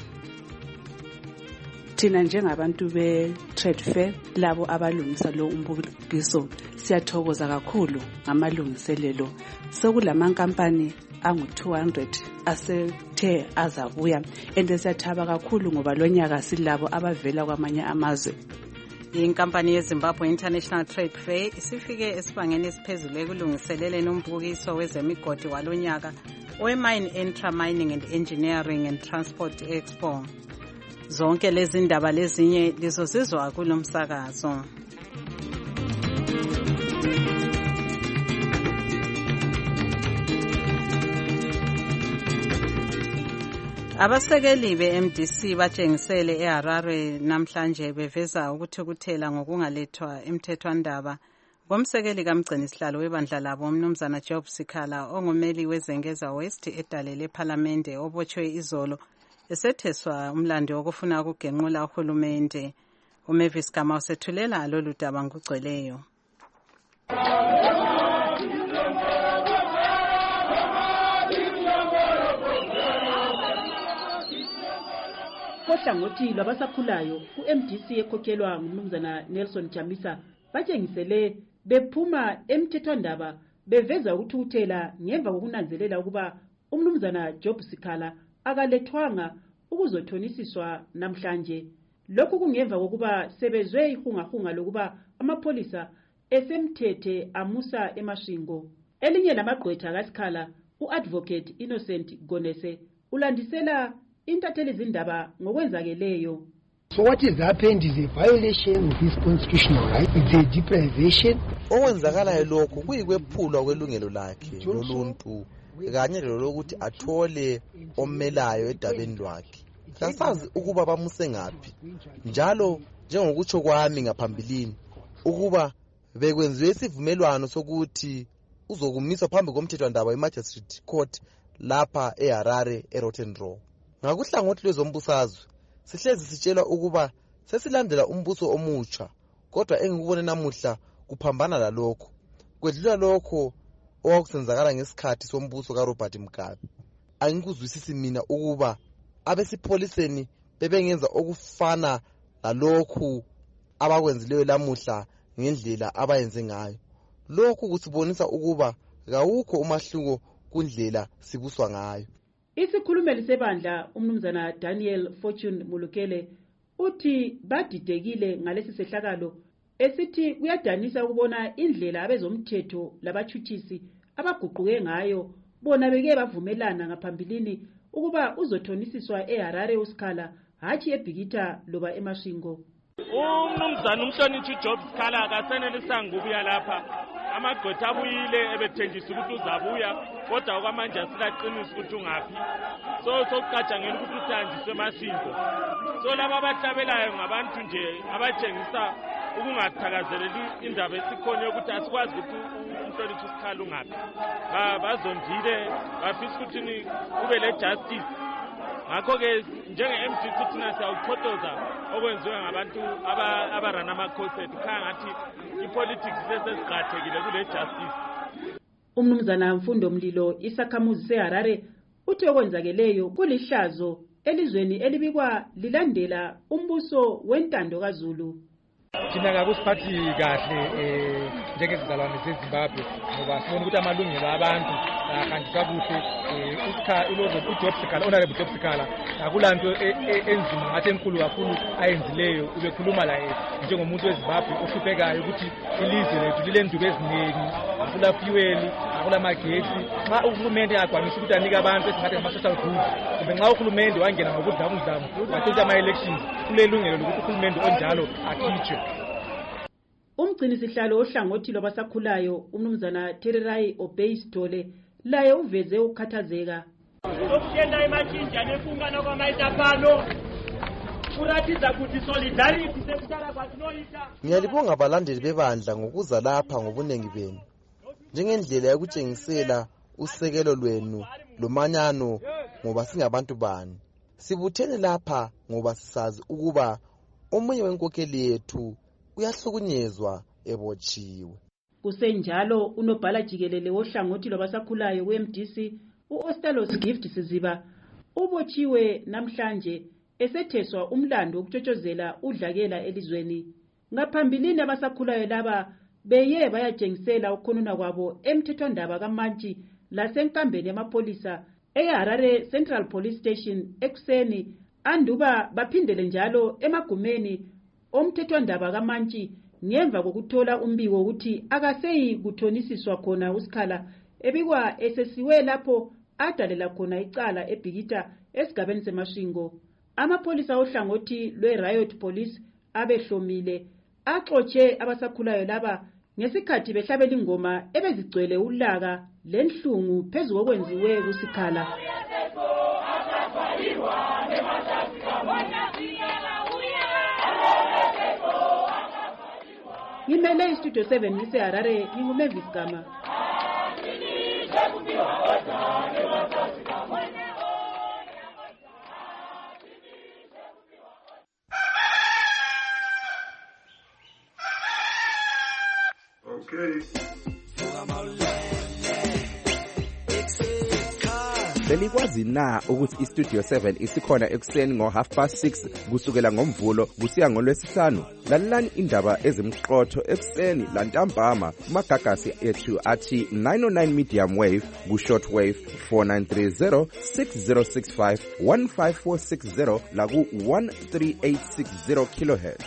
Thina njengabantu be-Trade Fair labo abalungisa lo umbukiso siyathokoza kakhulu ngamalungiselelo. Sokulamankampani angu two hundred asethe azabuya, ende siyathaba kakhulu ngoba lonyaka silabo abavela kwamanye amazwe. Inkampani yeZimbabwe International Trade Fair isifike esibangeni esiphezulu ekulungiseleleni umbukiso wezemigodi walonyaka we-Mine Intra Mining and Engineering and Transport Expo. Zonke lezi ndaba lezinye lizozizwa kulomsakazo. Abasekeli be-M D C batshengisele eHarare namhlanje beveza ukuthukuthela ngokungalethwa emthethwandaba komsekeli kamgcini sihlalo webandla labo umnumzana Job Sikhala ongumeli wezengeza West edale leParliamente obotshwe izolo esetheswa umlando wokufuna ukugenqula uhulumende. uMavis Gama usethulela lolu daba ngokugcweleyo. Kohlangothi lwabasakhulayo ku-M D C ekhokhelwa ngumnumzana Nelson Chamisa batshengisele bephuma emthethwandaba beveza ukuthukuthela ngemva kokunanzelela ukuba umnumzana Job Sikhala akalethwanga ukuzothonisiswa namhlanje. Lokhu kungemva kokuba sebezwe ihungahunga lokuba amapolisa esemthethe amusa emashingo. Elinye lamagqwetha kaSikhala, u-Advocate Innocent Gonese, ulandisela intatheli zindaba ngokwenzakeleyo. So what is happened is a violation of his constitutional right. It's a deprivation. Okwenzakalayo lokho kuyikwephulwa kwelungelo lakhe loluntu kanye lokuthi athole omelayo edabeni lwakhe. Kasazi ukuba bamuse ngaphi. Njalo njengokutsho kwami ngaphambilini ukuba bekwenziwe isivumelwano sokuthi uzokumiswa phambi komthethwandaba eMagistrate Court lapha eHarare eRotten Row. Ngakuhlangothi lwezombusazwe sihlezi sitshela ukuba sesilandela umbuso omutsha, kodwa engikubone namuhla kuphambana lalokho. Kwedlula lokho okwakusenzakala ngesikhathi sombuso kaRobert Mugabe. Angikuzwisisi mina ukuba abesipholiseni bebengenza okufana lalokhu abakwenzileyo lamuhla ngendlela abayenze ngayo. Lokhu kusibonisa ukuba kawukho umahluko kundlela sibuswa ngayo. Isikhulumeli sebandla umnumzana Daniel Fortune Mulukele uthi badidekile ngalesi sehlakalo esithi kuyadanisa ukubona indlela abezomthetho labachuchisi abaguquke ngayo bona beke bavumelana ngaphambilini ukuba uzothonisiswa eHarare uSikhala hatshi eBhikita loba eMasvingo. Umnumzana umhloniphi uJob Sikhala akasenelisanga ukubuya lapha. Amagqwetha abuyile ebethenjisa ukuthi uzabuya kodwa okwamanje asilaqinisa ukuthi ungaphi. So sokucatshangela ukuthi usanjiswe eMasvingo. So laba abahlabelayo ngabantu nje abatshengisa ukungathakazeleli indaba esikhona yokuthi asikwazi ukuthi umhloniphi uSikhala ungaphi. Bazondile bafisa ukuthi kube le justice. Ngakho-ke njenge-M D C thina siyawuchothoza okwenziwe ngabantu abarana amakhosi ethu khaya ngathi ipolitics sesesiqathekile kule justice. Umnumzana Mfundo Mlilo isakhamuzi seHarare uthi okwenzakeleyo kulihlazo elizweni elibikwa lilandela umbuso wentando kaZulu. Thina ngakusiphathi kahle eh njengezizalwane zeZimbabwe ngoba sibona ukuthi amalungelo abantu ahanjiswa kuhle usikhala ulozo uJob Sikhala honorable Job Sikhala akulanto enzima ngathi enkulu kakhulu ayenzileyo ubekhuluma la njengomuntu weZimbabwe ohlupekayo ukuthi ilizwe lethu lilenduku eziningi akula fuel akula magetsi xa uhulumende akwanisa ukuthi anike abantu esingathi ama-social goods kumbe nxa uhulumende wangena ngokudlamuzamo ngathi ama-elections kulelungelo lokuthi uhulumende onjalo akhitshwe. Umgcini sihlalo ohlangothi lwabasakhulayo umnumzana Tererai Obeisdole laye uveze ukukhathazeka. Okugenda emathinja nefungana kwamaitapano kuratidza kuti solidarity sekutala kwatinoita. Ngiyalibonga abalandeli bebandla ngokuza lapha ngobunengi benu njengendlela yokutshengisela usekelo lwenu lomanyano ngoba singabantu bani. Sibuthene lapha ngoba sisazi ukuba omunye wenkokheli yethu uyahlukunyezwa ebotshiwe. Kusenjalo unobhala jikelele wohlangothi lwabasakhulayo we-M D C uOstalos Gift Siziba ubotshiwe namhlanje esetheswa umlando wokutshotshozela udlakela elizweni. Ngaphambilini abasakhulayo laba beye bayatshengisela ukhonona kwabo emthethwandaba kaMantshi lasenkambeni yamapolisa eHarare Central Police Station ekuseni anduba baphindele njalo emagumeni omthethwandaba kaMantshi ngemva kokuthola umbiko ukuthi akaseyi kuthonisiswa khona uSikhala ebikwa esesiwe lapho adalela khona icala eBhikita esigabeni seMasvingo. Amapolisa ohlangothi lwe-Riot Police abehlomile axotshe abasakhulayo laba ngesikhathi behlabela ingoma ebezigcwele ulaka lenhlungu phezu kokwenziwe kuSikhala. Ngimele istudio seven ngiseHarare nginguMavis Gama. Okay. Belikwazi na ukuthi iStudio seven isikhona ekuseni ngo half past six kusukela ngomvulo kusiya ngolwesihlanu. Lalelani indaba ezimqotho ekuseni lantambama kumagagasi ethu athi nine oh nine medium wave ku short wave four nine three zero six zero six five one five four six zero la ku one three eight six zero kilohertz.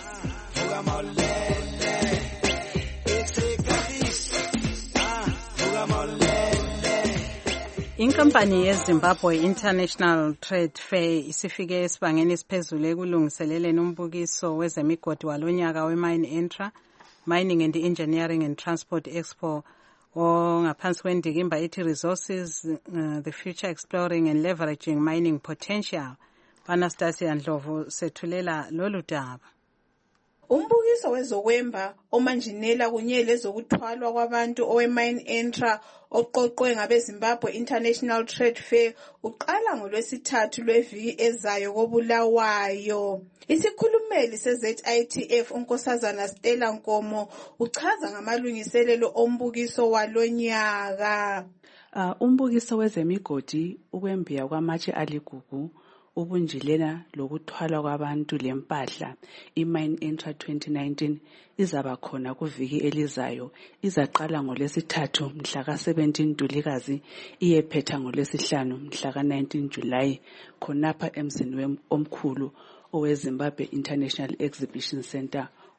Inkampani yeZimbabwe International Trade Fair isifike esibangeni esiphezulu ekulungiseleleni umbukiso wezemigodi walonyaka weMine Entra Mining and Engineering and Transport Expo ongaphansi kwendikimba ethi Resources, uh, the Future Exploring and Leveraging Mining Potential. Anastasia Ndlovu sethulela lolu daba. Umbukiso wezokwemba omanjinela kunye lezokuthwalwa kwabantu oweMine Entra oqoqwe ngabeZimbabwe International Trade Fair uqala ngolwesithathu lweviki ezayo koBulawayo. Isikhulumeli se-Z I T F unkosazana Stella Nkomo uchaza ngamalungiselelo ombukiso walonyaka. Uh, umbukiso wezemigodi ukwembiya kwamatshe aligugu ubunjilela lokuthwala kwabantu lempahla iMine Entra twenty nineteen izaba khona kuviki elizayo izaqala ngolesithathu mhla ka seventeen Ntulikazi iyephetha ngolesihlanu mhla ka nineteen July khonapha emzini omkhulu oweZimbabwe International Exhibition Center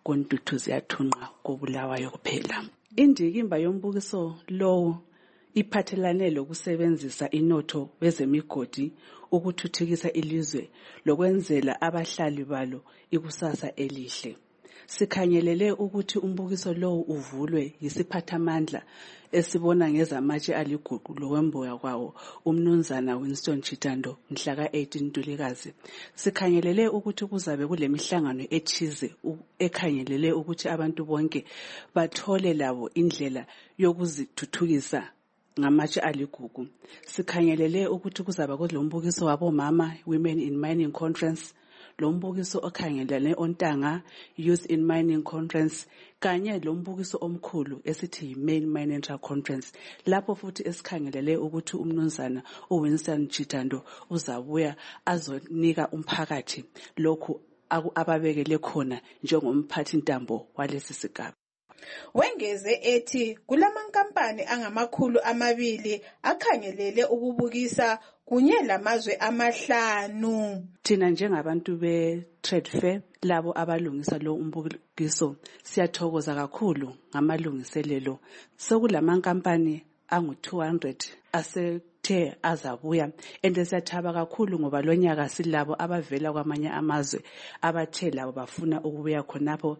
kontuthu ziyathunqa kobulawayo kuphela. Indikimba yombukiso lowo iphathelane lokusebenzisa inotho wezemigodi ukuthuthukisa ilizwe lokwenzela abahlali balo ikusasa elihle. Sikhangelele ukuthi umbukiso lowo uvulwe yisiphathamandla esibona ngezamatshe aligugu lokwemboya kwawo umnumzana Winston Chitando mhla ka-eighteen Ntulikazi. Sikhangelele ukuthi kuzabe kulemihlangano ethize ekhangelele ukuthi abantu bonke bathole labo indlela yokuzithuthukisa ngamatshe aligugu. Sikhangelele ukuthi kuzaba kulombukiso wabomama Women in Mining Conference, lombukiso okhangelane ontanga Youth in Mining Conference, kanye lombukiso omkhulu esithi yi-Main Mining Conference, lapho futhi esikhangelele ukuthi umnumzana uWinston Chitando uzabuya azonika umphakathi lokhu ababekele khona njengomphathi ntambo walesi sigaba. Wengeze ethi kulamankampani angamakhulu amabili akhangelele ukubukisa kunye lamazwe amahlanu. Thina njengabantu be trade fair labo abalungisa lo umbukiso siyathokoza kakhulu ngamalungiselelo. Sokulamankampani angu two hundred asethe azabuya, ende siyathaba kakhulu ngoba lonyaka silabo abavela kwamanye amazwe abathe labo bafuna ukubuya khonapho,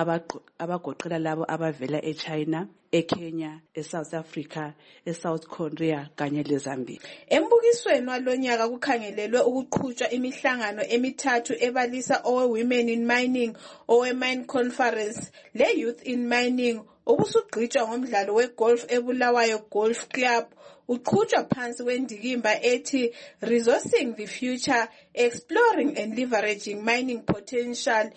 abagoqela labo abavela eChina, eKenya, eSouth Africa, eSouth Korea kanye leZambia. Embukisweni walonyaka kukhangelelwe ukuqhutshwa imihlangano emithathu ebalisa owe Women in Mining, owe Mine Conference, le Youth in Mining, obusugqitshwa ngomdlalo wegolf eBulawayo Golf Club. Uqhutshwa phansi wendikimba ethi Resourcing the Future, Exploring and Leveraging Mining Potential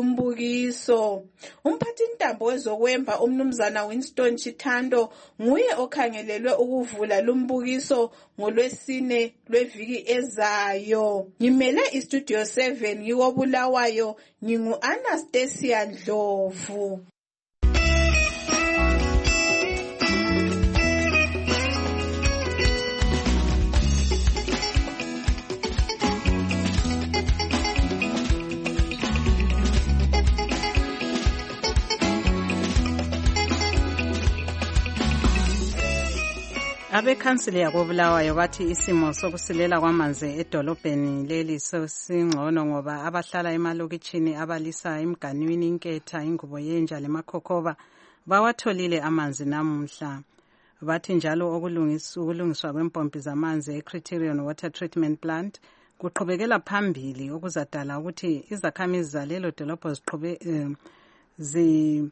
lumbukiso. Umphathi ntambo wezokwemba umnumzana Winston Chitando nguye okhangelelwe ukuvula lumbukiso ngolwesine lweviki ezayo. Ngimele iStudio seven ngikobulawayo, ngingu Anastasia Ndlovu. Abekhansili yakobulawayo bathi isimo sokusilela kwamanzi edolobheni leli singcono ngoba abahlala emalokitshini abalisa emganwini, inketha, ingubo yenja lemakhokhoba bawatholile amanzi namuhla. Bathi njalo ukulungiswa kwempompi zamanzi eCriterion Water Treatment Plant kuqhubekela phambili okuzadala ukuthi izakhamizi zalelo dolobho ziqhube zi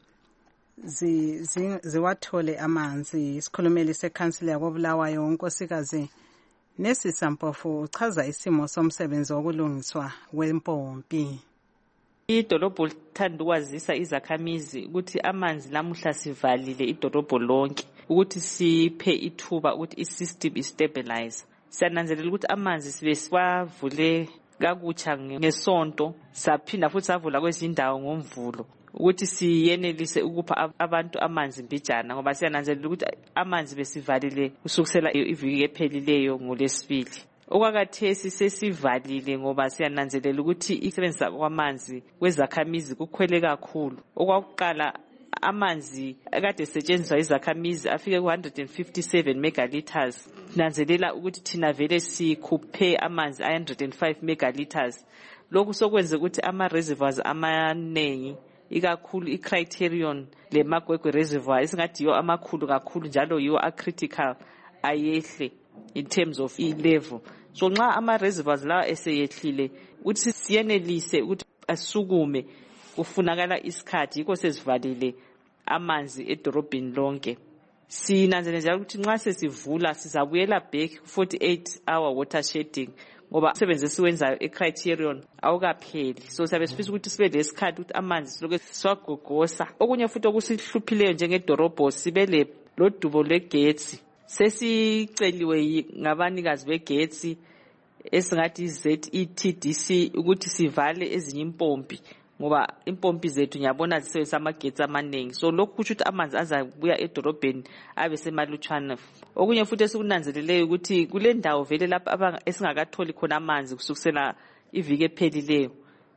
zi ziwathole amanzi. Isikhulumeli sekhansili yakobulawayo unkosikazi Nesisa Mpofu uchaza isimo somsebenzi wokulungiswa kwempompi. Idolobho lithanda ukwazisa izakhamizi ukuthi amanzi lamuhla sivalile idolobho lonke ukuthi siphe ithuba ukuthi isystem istabilize. Siyananzelela ukuthi amanzi sibe siwavule kakutsha ngesonto, saphinda futhi savula kwezindawo ngomvulo ukuthi siyenelise ukupha abantu amanzi mbijana, ngoba siyananzelela ukuthi amanzi besivalile kusukisela iviki ephelileyo ngolesibili. Okwakathesi sesivalile ngoba siyananzelela ukuthi isebenzisa kwamanzi kwezakhamizi kukhwele kakhulu. Okwakuqala amanzi akade setshenziswa izakhamizi afike ku one hundred fifty-seven megaliters. Nanzelela ukuthi thina vele sikhuphe amanzi one hundred five megaliters. Lokhu sokwenza ukuthi ama reservoirs amanengi ikakhulu iCriterion le Magwegwe reservoir esingathi yo amakhulu kakhulu njalo yo acritical ayehle in terms of e level. So nxa ama reservoirs la eseyehlile ukuthi siyenelise ukuthi asukume kufunakala isikhathi yikho sesivalile amanzi edorobheni lonke. Sinanzelela njalo ukuthi nxa sesivula sizabuyela back forty-eight hour water shedding ngoba umsebenzi esiwenzayo eCriterion awukapheli. So siyabe sifisa ukuthi sibe lesikhathi ukuthi amanzi siloke siwagogosa. Okunye futhi okusihluphileyo njengedorobho sibe lodubo lwegetsi. Sesiceliwe ngabanikazi begetsi esingathi Z E T D C ukuthi sivale ezinye impompi ngoba impompi zethu ngiyabona zisebenzisa amagetsi amaningi. So lokhu kusho ukuthi amanzi azabuya edorobheni abe semalutshwana. Okunye futhi esikunanzeleleyo ukuthi kule ndawo vele lapha esingakatholi khona amanzi kusukisela iviki ephelileyo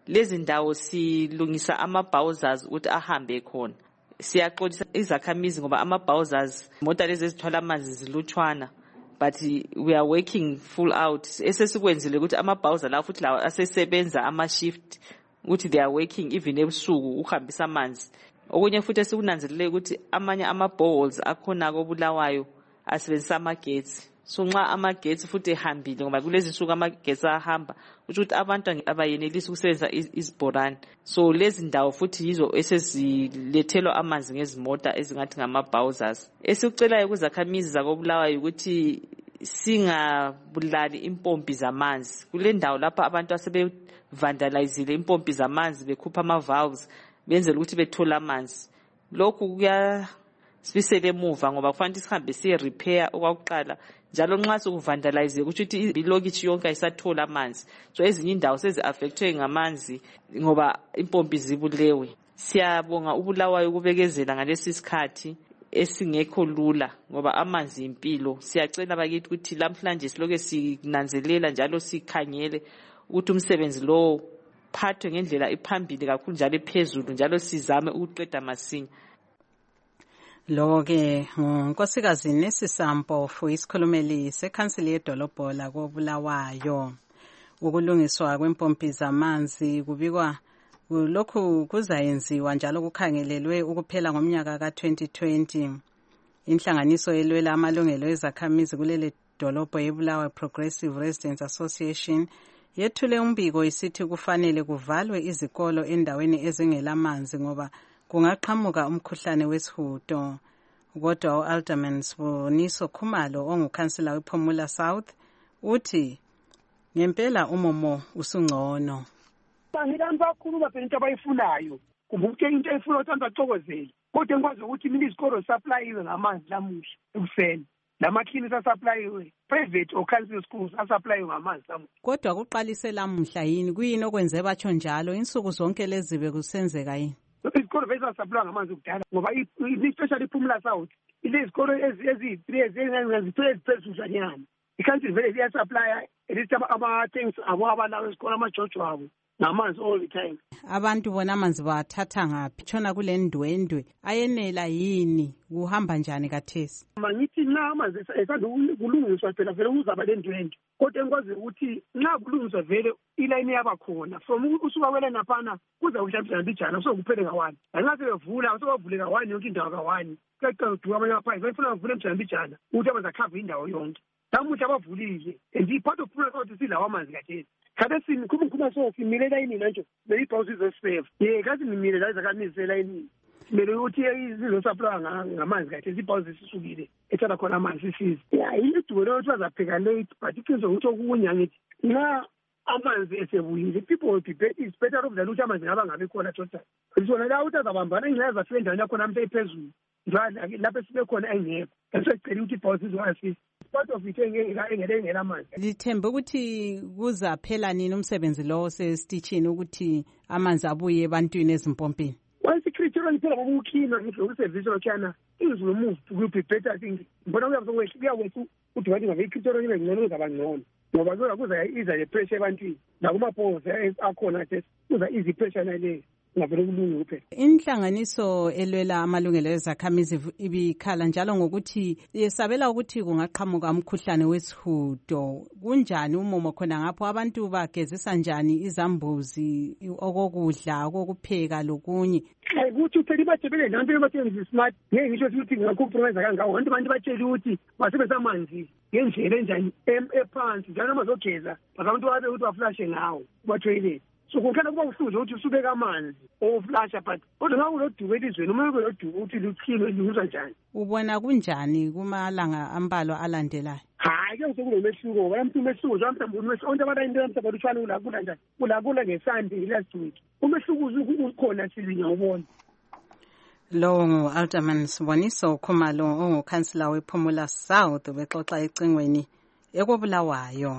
lezi ndawo silungisa ama-bowsers ukuthi ahambe khona. Siyaxolisa izakhamizi ngoba ama-bowsers imota lezi ezithwala amanzi zilutshwana, but we are working full out. Esesikwenzile ukuthi ama-bowser lawo futhi lawo asesebenza ama-shift ukuthi they are working even ebusuku ukuhambisa amanzi. Okunye futhi esikunanzelele ukuthi amanye ama-boreholes akhona koBulawayo asebenzisa amagetsi. So nxa amagetsi futhi ehambile ngoba kulezi nsuku amagetsi ahamba kusho ukuthi abantu abayenelisi ukusebenzisa izibhorane. So lezi ndawo futhi yizo esezilethelwa amanzi ngezimota ezingathi ngama-bowsers. Esikucelayo kuzakhamizi zakoBulawayo ukuthi singabulali impompi zamanzi. Kule ndawo lapha abantu asebevandalizile impompi zamanzi bekhupha ama-valves benzela ukuthi bethola amanzi. Lokhu kuya sibisele emuva ngoba kufanele sihambe siye repair okwakuqala njalo nxa sokuvandalize ukuthi ilokitshi yonke ayisathola amanzi. So ezinye indawo sezi-affectwe ngamanzi ngoba impompi zibulewe. Siyabonga uBulawayo ukubekezela ngalesi sikhathi esingekho lula ngoba amanzi impilo. Siyacela bakithi ukuthi lamhlanje siloke sinanzelela njalo sikhangele ukuthi umsebenzi lo phathwe ngendlela iphambili kakhulu njalo ephezulu njalo sizame ukuqeda masinya. Lo ke ngunkosikazi Nesisampo fu isikhulumeli sekhansili yedolobho lakoBulawayo. Ukulungiswa kwempompi zamanzi kubikwa lokhu kuzayenziwa njalo kukhangelelwe ukuphela ngomnyaka ka twenty twenty. Inhlanganiso elwela amalungelo ezakhamizi kuleli dolobho yeBulawayo Progressive Residents Association yethule umbiko isithi kufanele kuvalwe izikolo endaweni ezingelamanzi ngoba kungaqhamuka umkhuhlane wesihudo. Kodwa u-Alderman Siboniso Khumalo ongukhansila wePhumula South uthi ngempela umomo usungcono. Bangilantu bakhuluma phela into abayifunayo kumbuke into efuna ukuthi baxokozele kodwa ngikwazi ukuthi mina izikolo supply-iwe ngamanzi lamuhla ekuseni lamakhini asa-supply-iwe private or council schools asupply-iwe ngamanzi lamuhla. Kodwa kuqalise lamuhla yini kuyini okwenze batsho njalo insuku zonke lezi bekusenzeka yini? Izikolo vele zasaplwa ngamanzi kudala ngoba especially iPhumula South ilezikolo ezi-three eziphezudlanyana i-country vele iyasuplya elithi ama-tanks abo abalawo esikolo amajojo abo ngamanzi all the time. Abantu bona amanzi bathatha ngaphi tshona kule ndwendwe ayenela yini kuhamba njani kathesi? Mangithi nxa amanzi esanda kulungiswa phela vele kuzaba le ndwendwe kodwa engikwazi ukuthi nxa kulungiswa vele ilayini yaba khona from usuka kwele naphana kuza kuhlambi Mbijana sokuphele ngawani lanxa sebevula sobavule ngawani yonke indawo ngawani kaqeduka abanye apha befuna bavule Mbijana ukuthi amanzi akhava indawo yonke namuhla bavulile and i-part of Phumula South silawo amanzi kathesi. Kade sikhuma ngikhuma so simile elayinini nje beyibhawusi izoseva ye kathi nimile la izakhamizi elayinini kumele ukuthi izizosaplwa ngamanzi kathesi ibhawusi sisukile ethatha khona amanzi isize hayi idubo lokuthi bazapheka late but iqiniso ukuthi okunya ngithi nxa amanzi esebuyile people will be better it's better off than ukuthi amanzi ngaba ngabe khona total sona la ukuthi azabambana ingxenye zafika endaweni yakhona mntu ephezulu lapho esibe khona engekho esecela ukuthi ibhawusi izowasisa part of it engele engela manje. Lithembe ukuthi kuzaphela nini umsebenzi lo sesitishini ukuthi amanzi abuye ebantwini ezimpompini? Once criterion phela ngokukhina ngokusevisa lokhana izulu move will be better I think. Mbona kuyakwethu kuyakwethu ukuthi wathi ngabe criterion ibe ngcono uzaba ngcono. Ngoba kuza kuza iza le pressure ebantwini nakumaphoza akhona test kuza easy pressure nale. Inhlanganiso elwela amalungelo ezakhamizi ibikhala njalo ngokuthi yesabela ukuthi kungaqhamuka umkhuhlane wesihudo. Kunjani umomo khona ngapho abantu bagezisa njani izambuzi okokudla okokupheka lokunye? Ukuthi uphela bathebele nanto bathemba smart ngeke ngisho ukuthi ngakuphromisa kangawo abantu abantu batshela ukuthi basebenzisa amanzi ngendlela enjani ephansi njalo amazogeza abantu babe ukuthi baflashe ngawo bathoyile. So kukhona kuba usuze ukuthi usubeka amanzi oflasha but kodwa ngawo lodubo elizweni uma ube lodubo ukuthi lukhilo luzwa njani? Ubona kunjani kumalanga ambalwa alandelayo? Hayi ke sokunomehluko ngoba mntu umehluko nje mhlawumbe umehluko onke abantu into mhlawumbe uthwala ulakula njani ulakula ngeSunday last week umehluko ukhona silinye ubona. Lo ngu-Alderman Siboniso Khumalo ongukhansila wePhumula South bexoxa ecingweni ekoBulawayo.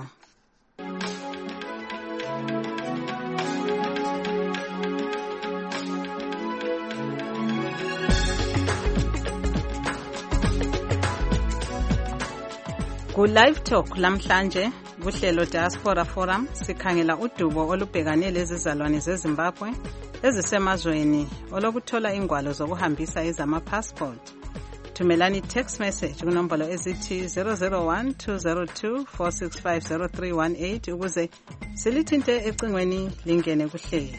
Ku live talk lamhlanje Uhlelo Diaspora Forum sikhangela udubo olubhekane lezizalwane zeZimbabwe ezisemazweni olokuthola ingwalo zokuhambisa ezama-passport. Thumelani text message kunombolo ezithi zero zero one two zero two four six five zero three one eight ukuze silithinte ecingweni lingene kuhlelo.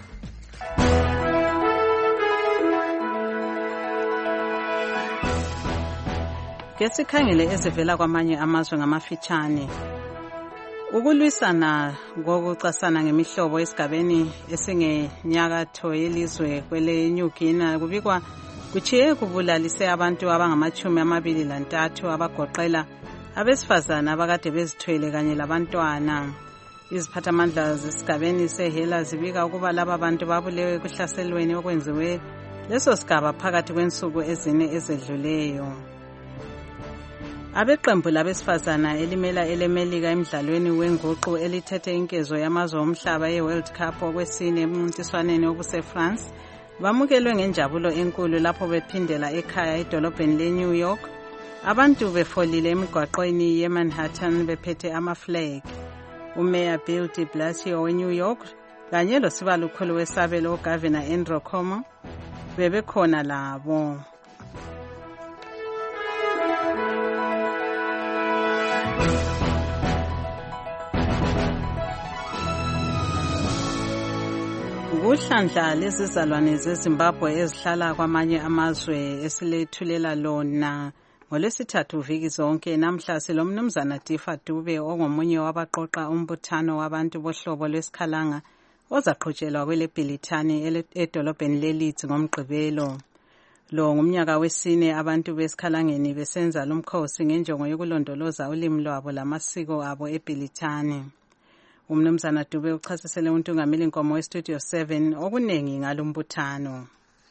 Ngesikhangele ezivela kwamanye amazwe ngamafitshane. Ukulwisana ngokucasana ngemihlobo esigabeni esingenyakatho yelizwe kwele New Guinea kubikwa kuchiye kubulalise abantu abangamachumi amabili lantathu abagoqela abesifazana abakade bezithwele kanye labantwana. Iziphathamandla zesigabeni sehela zibika ukuba laba bantu babulewe kuhlaselweni okwenziwe leso sigaba phakathi kwensuku ezine ezedluleyo. Abeqembu labesifazana elimela elemelika emidlalweni wenguqu elithethe inkezo yamazwe omhlaba ye-World Cup okwesine emncintiswaneni obuse-France bamukelwe ngenjabulo enkulu lapho bephindela ekhaya edolobheni le-New York, abantu befolile emigwaqweni ye-Manhattan bephethe ama-flag. Umeya Bill de Blasio we-New York kanye losibalukhulu wesabelo uGavana Andrew Cuomo bebekhona labo. Ukuhlandla lezizalwane zeZimbabwe ezihlala kwamanye amazwe esilethulela lona ngolwesithathu viki zonke namhla silomnumzana Tifa Dube ongomunye wabaqoqa umbuthano wabantu bohlobo lwesikhalanga ozaqhutshelwa kwele Bhilithani edolobheni leLeeds ngomgqibelo. Lo ngumnyaka wesine abantu besikhalangeni besenza lumkhosi ngenjongo yokulondoloza ulimi lwabo lamasiko abo eBhilithani. Umnumzana Dube uchasisele untungameli nkomo weStudio seven okunengi ngalombuthano.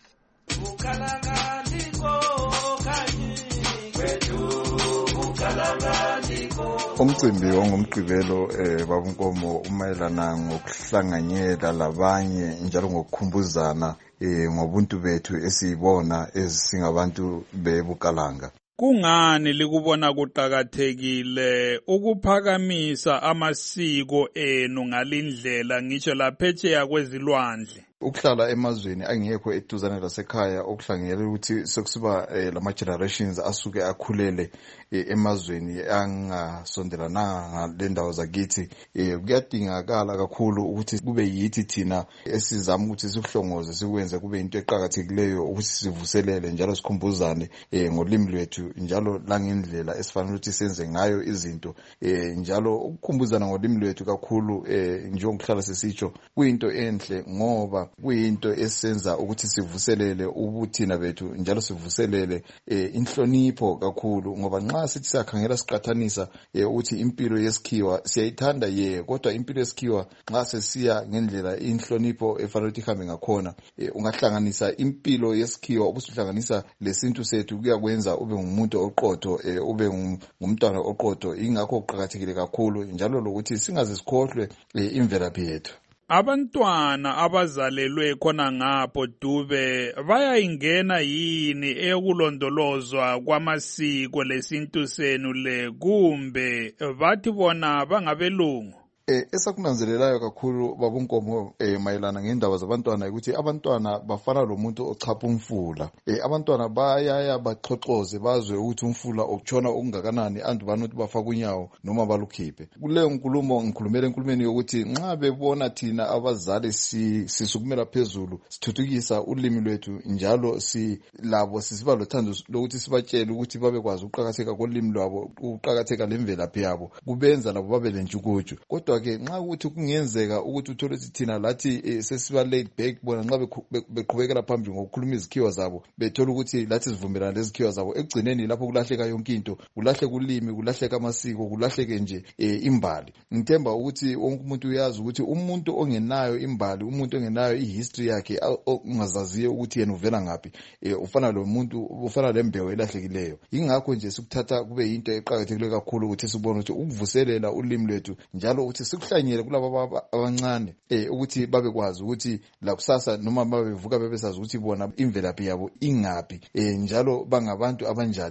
Umcimbi ongumgqibelo eh babunkomo umayelana ngokuhlanganyela labanye njalo ngokukhumbuzana eh ngobuntu bethu esibona esingabantu bebukalanga. Kungani likubona kuqhakathekile ukuphakamisa amasiko enu ngalindlela ngisho laphetsheya kwezilwandle? Ukuhlala emazweni angekho eduzane lasekhaya okuhlanganyela ukuthi sekusiba eh, lama generations asuke akhulele eh, emazweni angasondelananga ngalendawo zakithi eh, kuyadingakala kakhulu ukuthi kube yithi thina esizama ukuthi sihlongoze sikwenze kube into eqhakathekileyo ukuthi sivuselele njalo sikhumbuzane eh, ngolimi lwethu njalo langendlela esifanele ukuthi senze ngayo izinto eh, njalo ukukhumbuzana ngolimi lwethu kakhulu eh, njengokuhlala sesitsho kuyinto enhle ngoba kuyinto esenza ukuthi sivuselele ubuthina bethu njalo sivuselele eh, inhlonipho kakhulu ngoba nxa sithi siyakhangela siqathanisa eh, ukuthi impilo yesikhiwa siyayithanda ye kodwa impilo yesikhiwa nxa sesiya ngendlela inhlonipho efanele ukuthi ihambe ngakhona eh, ungahlanganisa impilo yesikhiwa ubusuhlanganisa lesintu sethu kuyakwenza ube ngumuntu oqotho eh, ube ngumntwana oqotho ingakho kuqhakathekile kakhulu njalo lokuthi singaze sikhohlwe eh, imvelaphi yethu. Abantwana abazalelwe khona ngapho Dube bayayingena yini eyokulondolozwa kwamasiko lesintu senu le kumbe bathi bona bangabelungu? Eh esakunanzelelayo kakhulu babunkomo eh mayelana ngendaba zabantwana ukuthi abantwana bafana lomuntu ochapha umfula. Eh abantwana bayaya baxoxoze bazwe ukuthi umfula okutshona okungakanani andu banothi bafa kunyawo noma balukhiphe. Kuleyo nkulumo ngikhulumela enkulumeni yokuthi nxa bebona thina abazali si sisukumela phezulu sithuthukisa ulimi lwethu njalo si labo sisiba lothando lokuthi sibatshele ukuthi babekwazi ukuqhakatheka kolimi lwabo ukuqhakatheka lemvelaphi yabo kubenza labo babe lentshukutshu. Kodwa ke nxa ukuthi kungenzeka ukuthi uthole thina lathi e, sesiba laid back bona nxa beqhubekela phambili ngokukhuluma izikhiwa zabo bethola ukuthi lathi sivumelana lezikhiwa zabo ekugcineni lapho kulahleka yonke into kulahleka ulimi kulahleka amasiko kulahleke nje e, imbali. Ngithemba ukuthi wonke umuntu uyazi ukuthi umuntu ongenayo imbali umuntu ongenayo ihistory yakhe ungazaziyo ukuthi yena uvela ngaphi e, ufana lo muntu ufana lembewu elahlekileyo. Ingakho nje sikuthatha kube into eqhakathekile kakhulu ukuthi sibone ukuthi ukuvuselela ulimi lwethu njalo ukuthi sikuhlanyele kulabo abancane eh ukuthi babekwazi ukuthi la kusasa noma babevuka bebesazi ukuthi bona imvelaphi yabo ingapi eh njalo bangabantu abanjani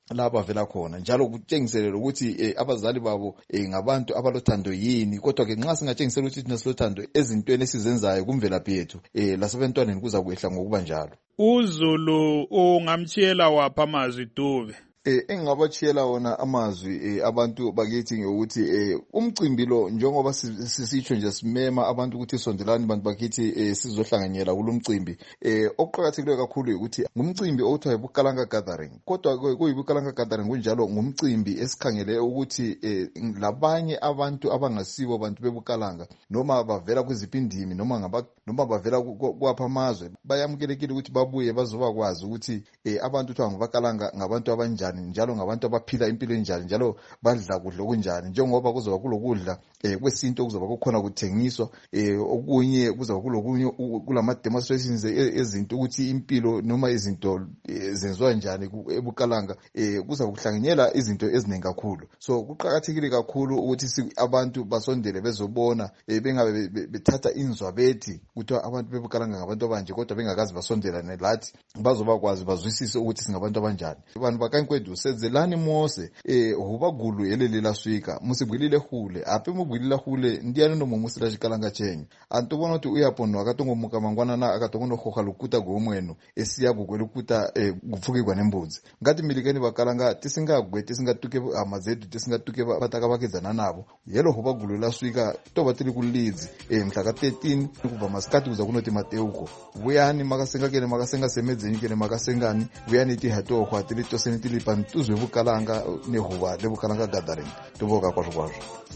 la bavela khona njalo kutshengisele ukuthi eh, abazali babo eh, ngabantu abalothando yini. Kodwa ke nxa singatshengisela ukuthi thina silothando ezintweni esizenzayo kumvelaphi yethu eh, lasebantwaneni kuza kwehla ngokuba njalo. uZulu ungamtshiyela wapha amazwi Dube? Eh engabatshiyela wona amazwi eh, abantu bakithi ngokuthi eh, umcimbi lo njengoba sisitsho nje simema abantu ukuthi sondelani abantu bakithi eh, sizohlanganyela kulomcimbi eh, okuqhakathekile kakhulu ukuthi ngumcimbi othiwa yibukalanga gathering. Kodwa kuyibukalanga gathering kunjalo ngumcimbi esikhangele ukuthi eh, labanye abantu abangasibo abantu bebukalanga noma bavela kwizipindimi noma ngaba noma bavela kwapha amazwe bayamukelekile ukuthi babuye bazobakwazi ukuthi eh, abantu thwa ngabakalanga ngabantu abanjani njalo ngabantu abaphila impilo enjani njalo badla kudla okunjani njengoba kuzoba kulokudla eh, kwesinto kuzoba kukhona kuthengiswa eh, okunye kuzoba kulokunye kulama demonstrations ezinto ukuthi impilo noma izinto eh, zenziwa njani ebukalanga eh, kuzoba kuhlanganyela izinto eziningi kakhulu. So kuqhakathekile kakhulu ukuthi abantu basondele bezobona eh, bengabe bethatha inzwa bethi ukuthi abantu bebukalanga ngabantu abanje kodwa bengakazi basondela nelathi bazobakwazi bazwisise ukuthi singabantu abanjani. Abantu bakankwedu senzelani mose eh hubagulu elele la swika musibwilile hule ape mubwilila hule ndiyani no mumusila xikalanga chenye antubona ukuthi uyaponwa akatongomuka mangwana na akatongono khoga lukuta gomwenu esiya kugwelukuta eh kupfukirwa nembuzi ngati milikeni bakalanga tisingagwe tisingatuke amazedu tisingatuke bataka bakedzana nabo yelo hubagulu la swika toba tili kulidzi eh mhlaka thirteen kubva masikati kuza kunoti mateuko vuyani makasenga kene makasenga semedzeni kene makasengani vuyani ti hato khwatili toseni tili pantuzwe bukalanga nehuba lebukalanga gathering tuboka kwasho kwasho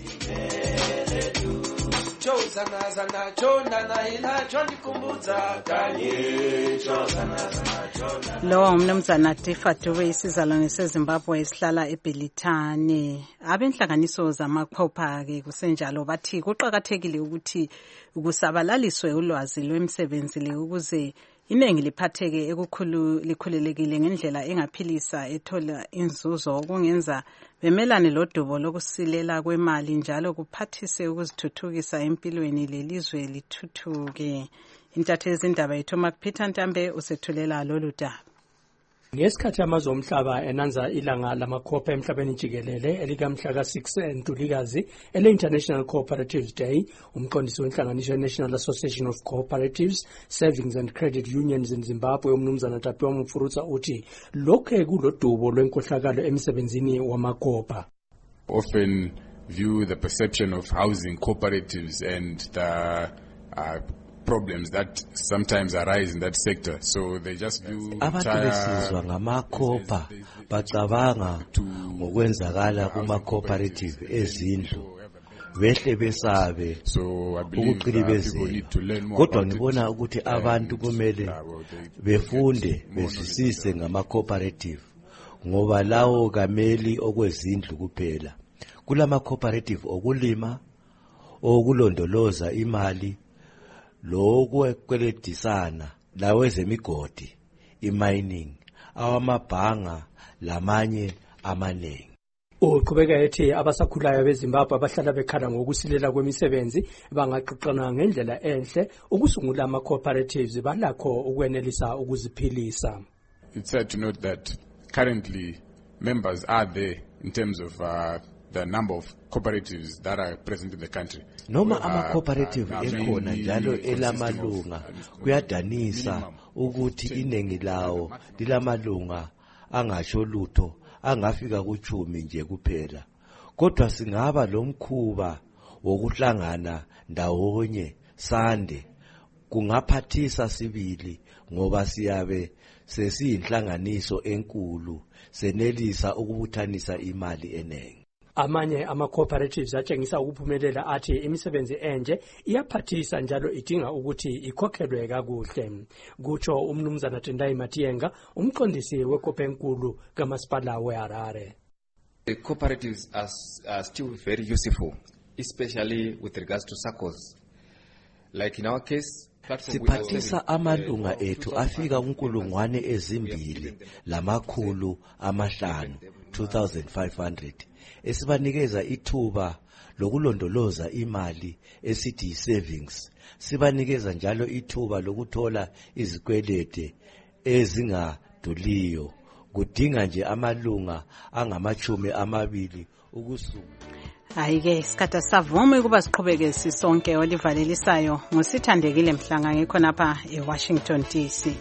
chozana zana chona na ila chondi kumbudza kanye chozana zana chona. Lo umnumzana Tifa Dube isizalwane seZimbabwe esihlala eBelitane. Abenhlanganiso zamakhopha ke kusenjalo bathi kuqhakathekile ukuthi ukusabalaliswe ulwazi lwemisebenzi le ukuze iningi liphatheke ekukhulu likhulelekile ngendlela engaphilisa ethola inzuzo okungenza bemelane lodubo lokusilela kwemali njalo kuphathise ukuzithuthukisa empilweni lelizwe lithuthuke. Intatheli indaba yethu Mark Peter Ntambe usethulela lolu daba. Ngesikhathi amazwe omhlaba enanza ilanga lamakhopha emhlabeni jikelele elikamhla ka six Ntulikazi ele International Cooperatives Day, umqondisi wenhlanganiso National Association of Cooperatives, Savings and Credit Unions in Zimbabwe umnumzana Tapiwa Mufurutsa uthi lokho kulodubo lwenkohlakalo emsebenzini wamakhopha. Often view the perception of housing cooperatives and the uh, problems that sometimes arise in that sector, so they just view abantu besizwa ngamakhopa bacabanga ngokwenzakala kuma cooperative ezindlu behle besabe ukuqilibezela. Kodwa ngibona ukuthi abantu kumele befunde bezwisise ngama cooperative ngoba lawo kameli okwezindlu kuphela. Kulama cooperative okulima okulondoloza imali lokweledisana lawezemigodi imining awamabhanga lamanye amanengi. Uqhubeka ethi abasakhulayo beZimbabwe abahlala bekhala ngokusilela kwemisebenzi bangaxoxana ngendlela enhle ukusungula ama cooperatives balakho ukwenelisa ukuziphilisa. It's sad to note that currently members are there in terms of uh, the number of cooperatives that are present in the country. Noma ama cooperative ekhona njalo elamalunga kuyadanisa ukuthi inengi lawo lilamalunga angasho lutho angafika kuchumi nje kuphela. Kodwa singaba lomkhuba wokuhlangana ndawonye sande kungaphathisa sibili ngoba siyabe sesiyinhlanganiso enkulu senelisa ukubuthanisa imali enengi. Amanye ama cooperatives atshengisa ukuphumelela athi imisebenzi enje iyaphathisa njalo idinga ukuthi ikhokhelwe kakuhle. Kutsho umnumzana Tendai Matienga umqondisi wekhopha enkulu kaMasipala weHarare. The cooperatives are, are still very useful, especially with regards to SACCOs. Like in our case, siphathisa amalunga ethu afika unkulungwane ezimbili lamakhulu amahlanu two thousand five hundred esibanikeza ithuba lokulondoloza imali esithi savings. Sibanikeza njalo ithuba lokuthola izikwelede ezingaduliyo kudinga nje amalunga angamachumi amabili ukusuka. Hayi-ke isikhathi asavumi ukuba siqhubeke sisonke olivalelisayo ngusithandekile Mhlanga ngikho napha eWashington D C.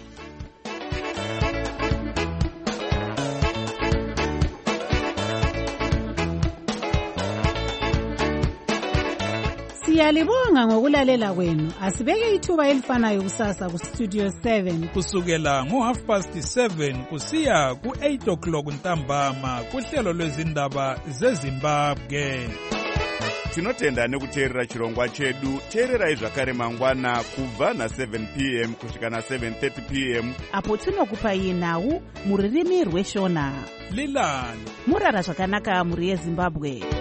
Siyalibonga ngokulalela kwenu. Asibeke ithuba elifanayo kusasa ku Studio seven kusukela ngo half past seven kusiya ku eight o'clock ntambama kuhlelo lwezindaba zeZimbabwe. Tinotenda nekuteerera chirongwa chedu. Teererai zvakare mangwana kubva na seven p m kusvika na seven thirty p m apo tinokupai nhau muririmi rweshona. Lilani murara zvakanaka muri yeZimbabwe.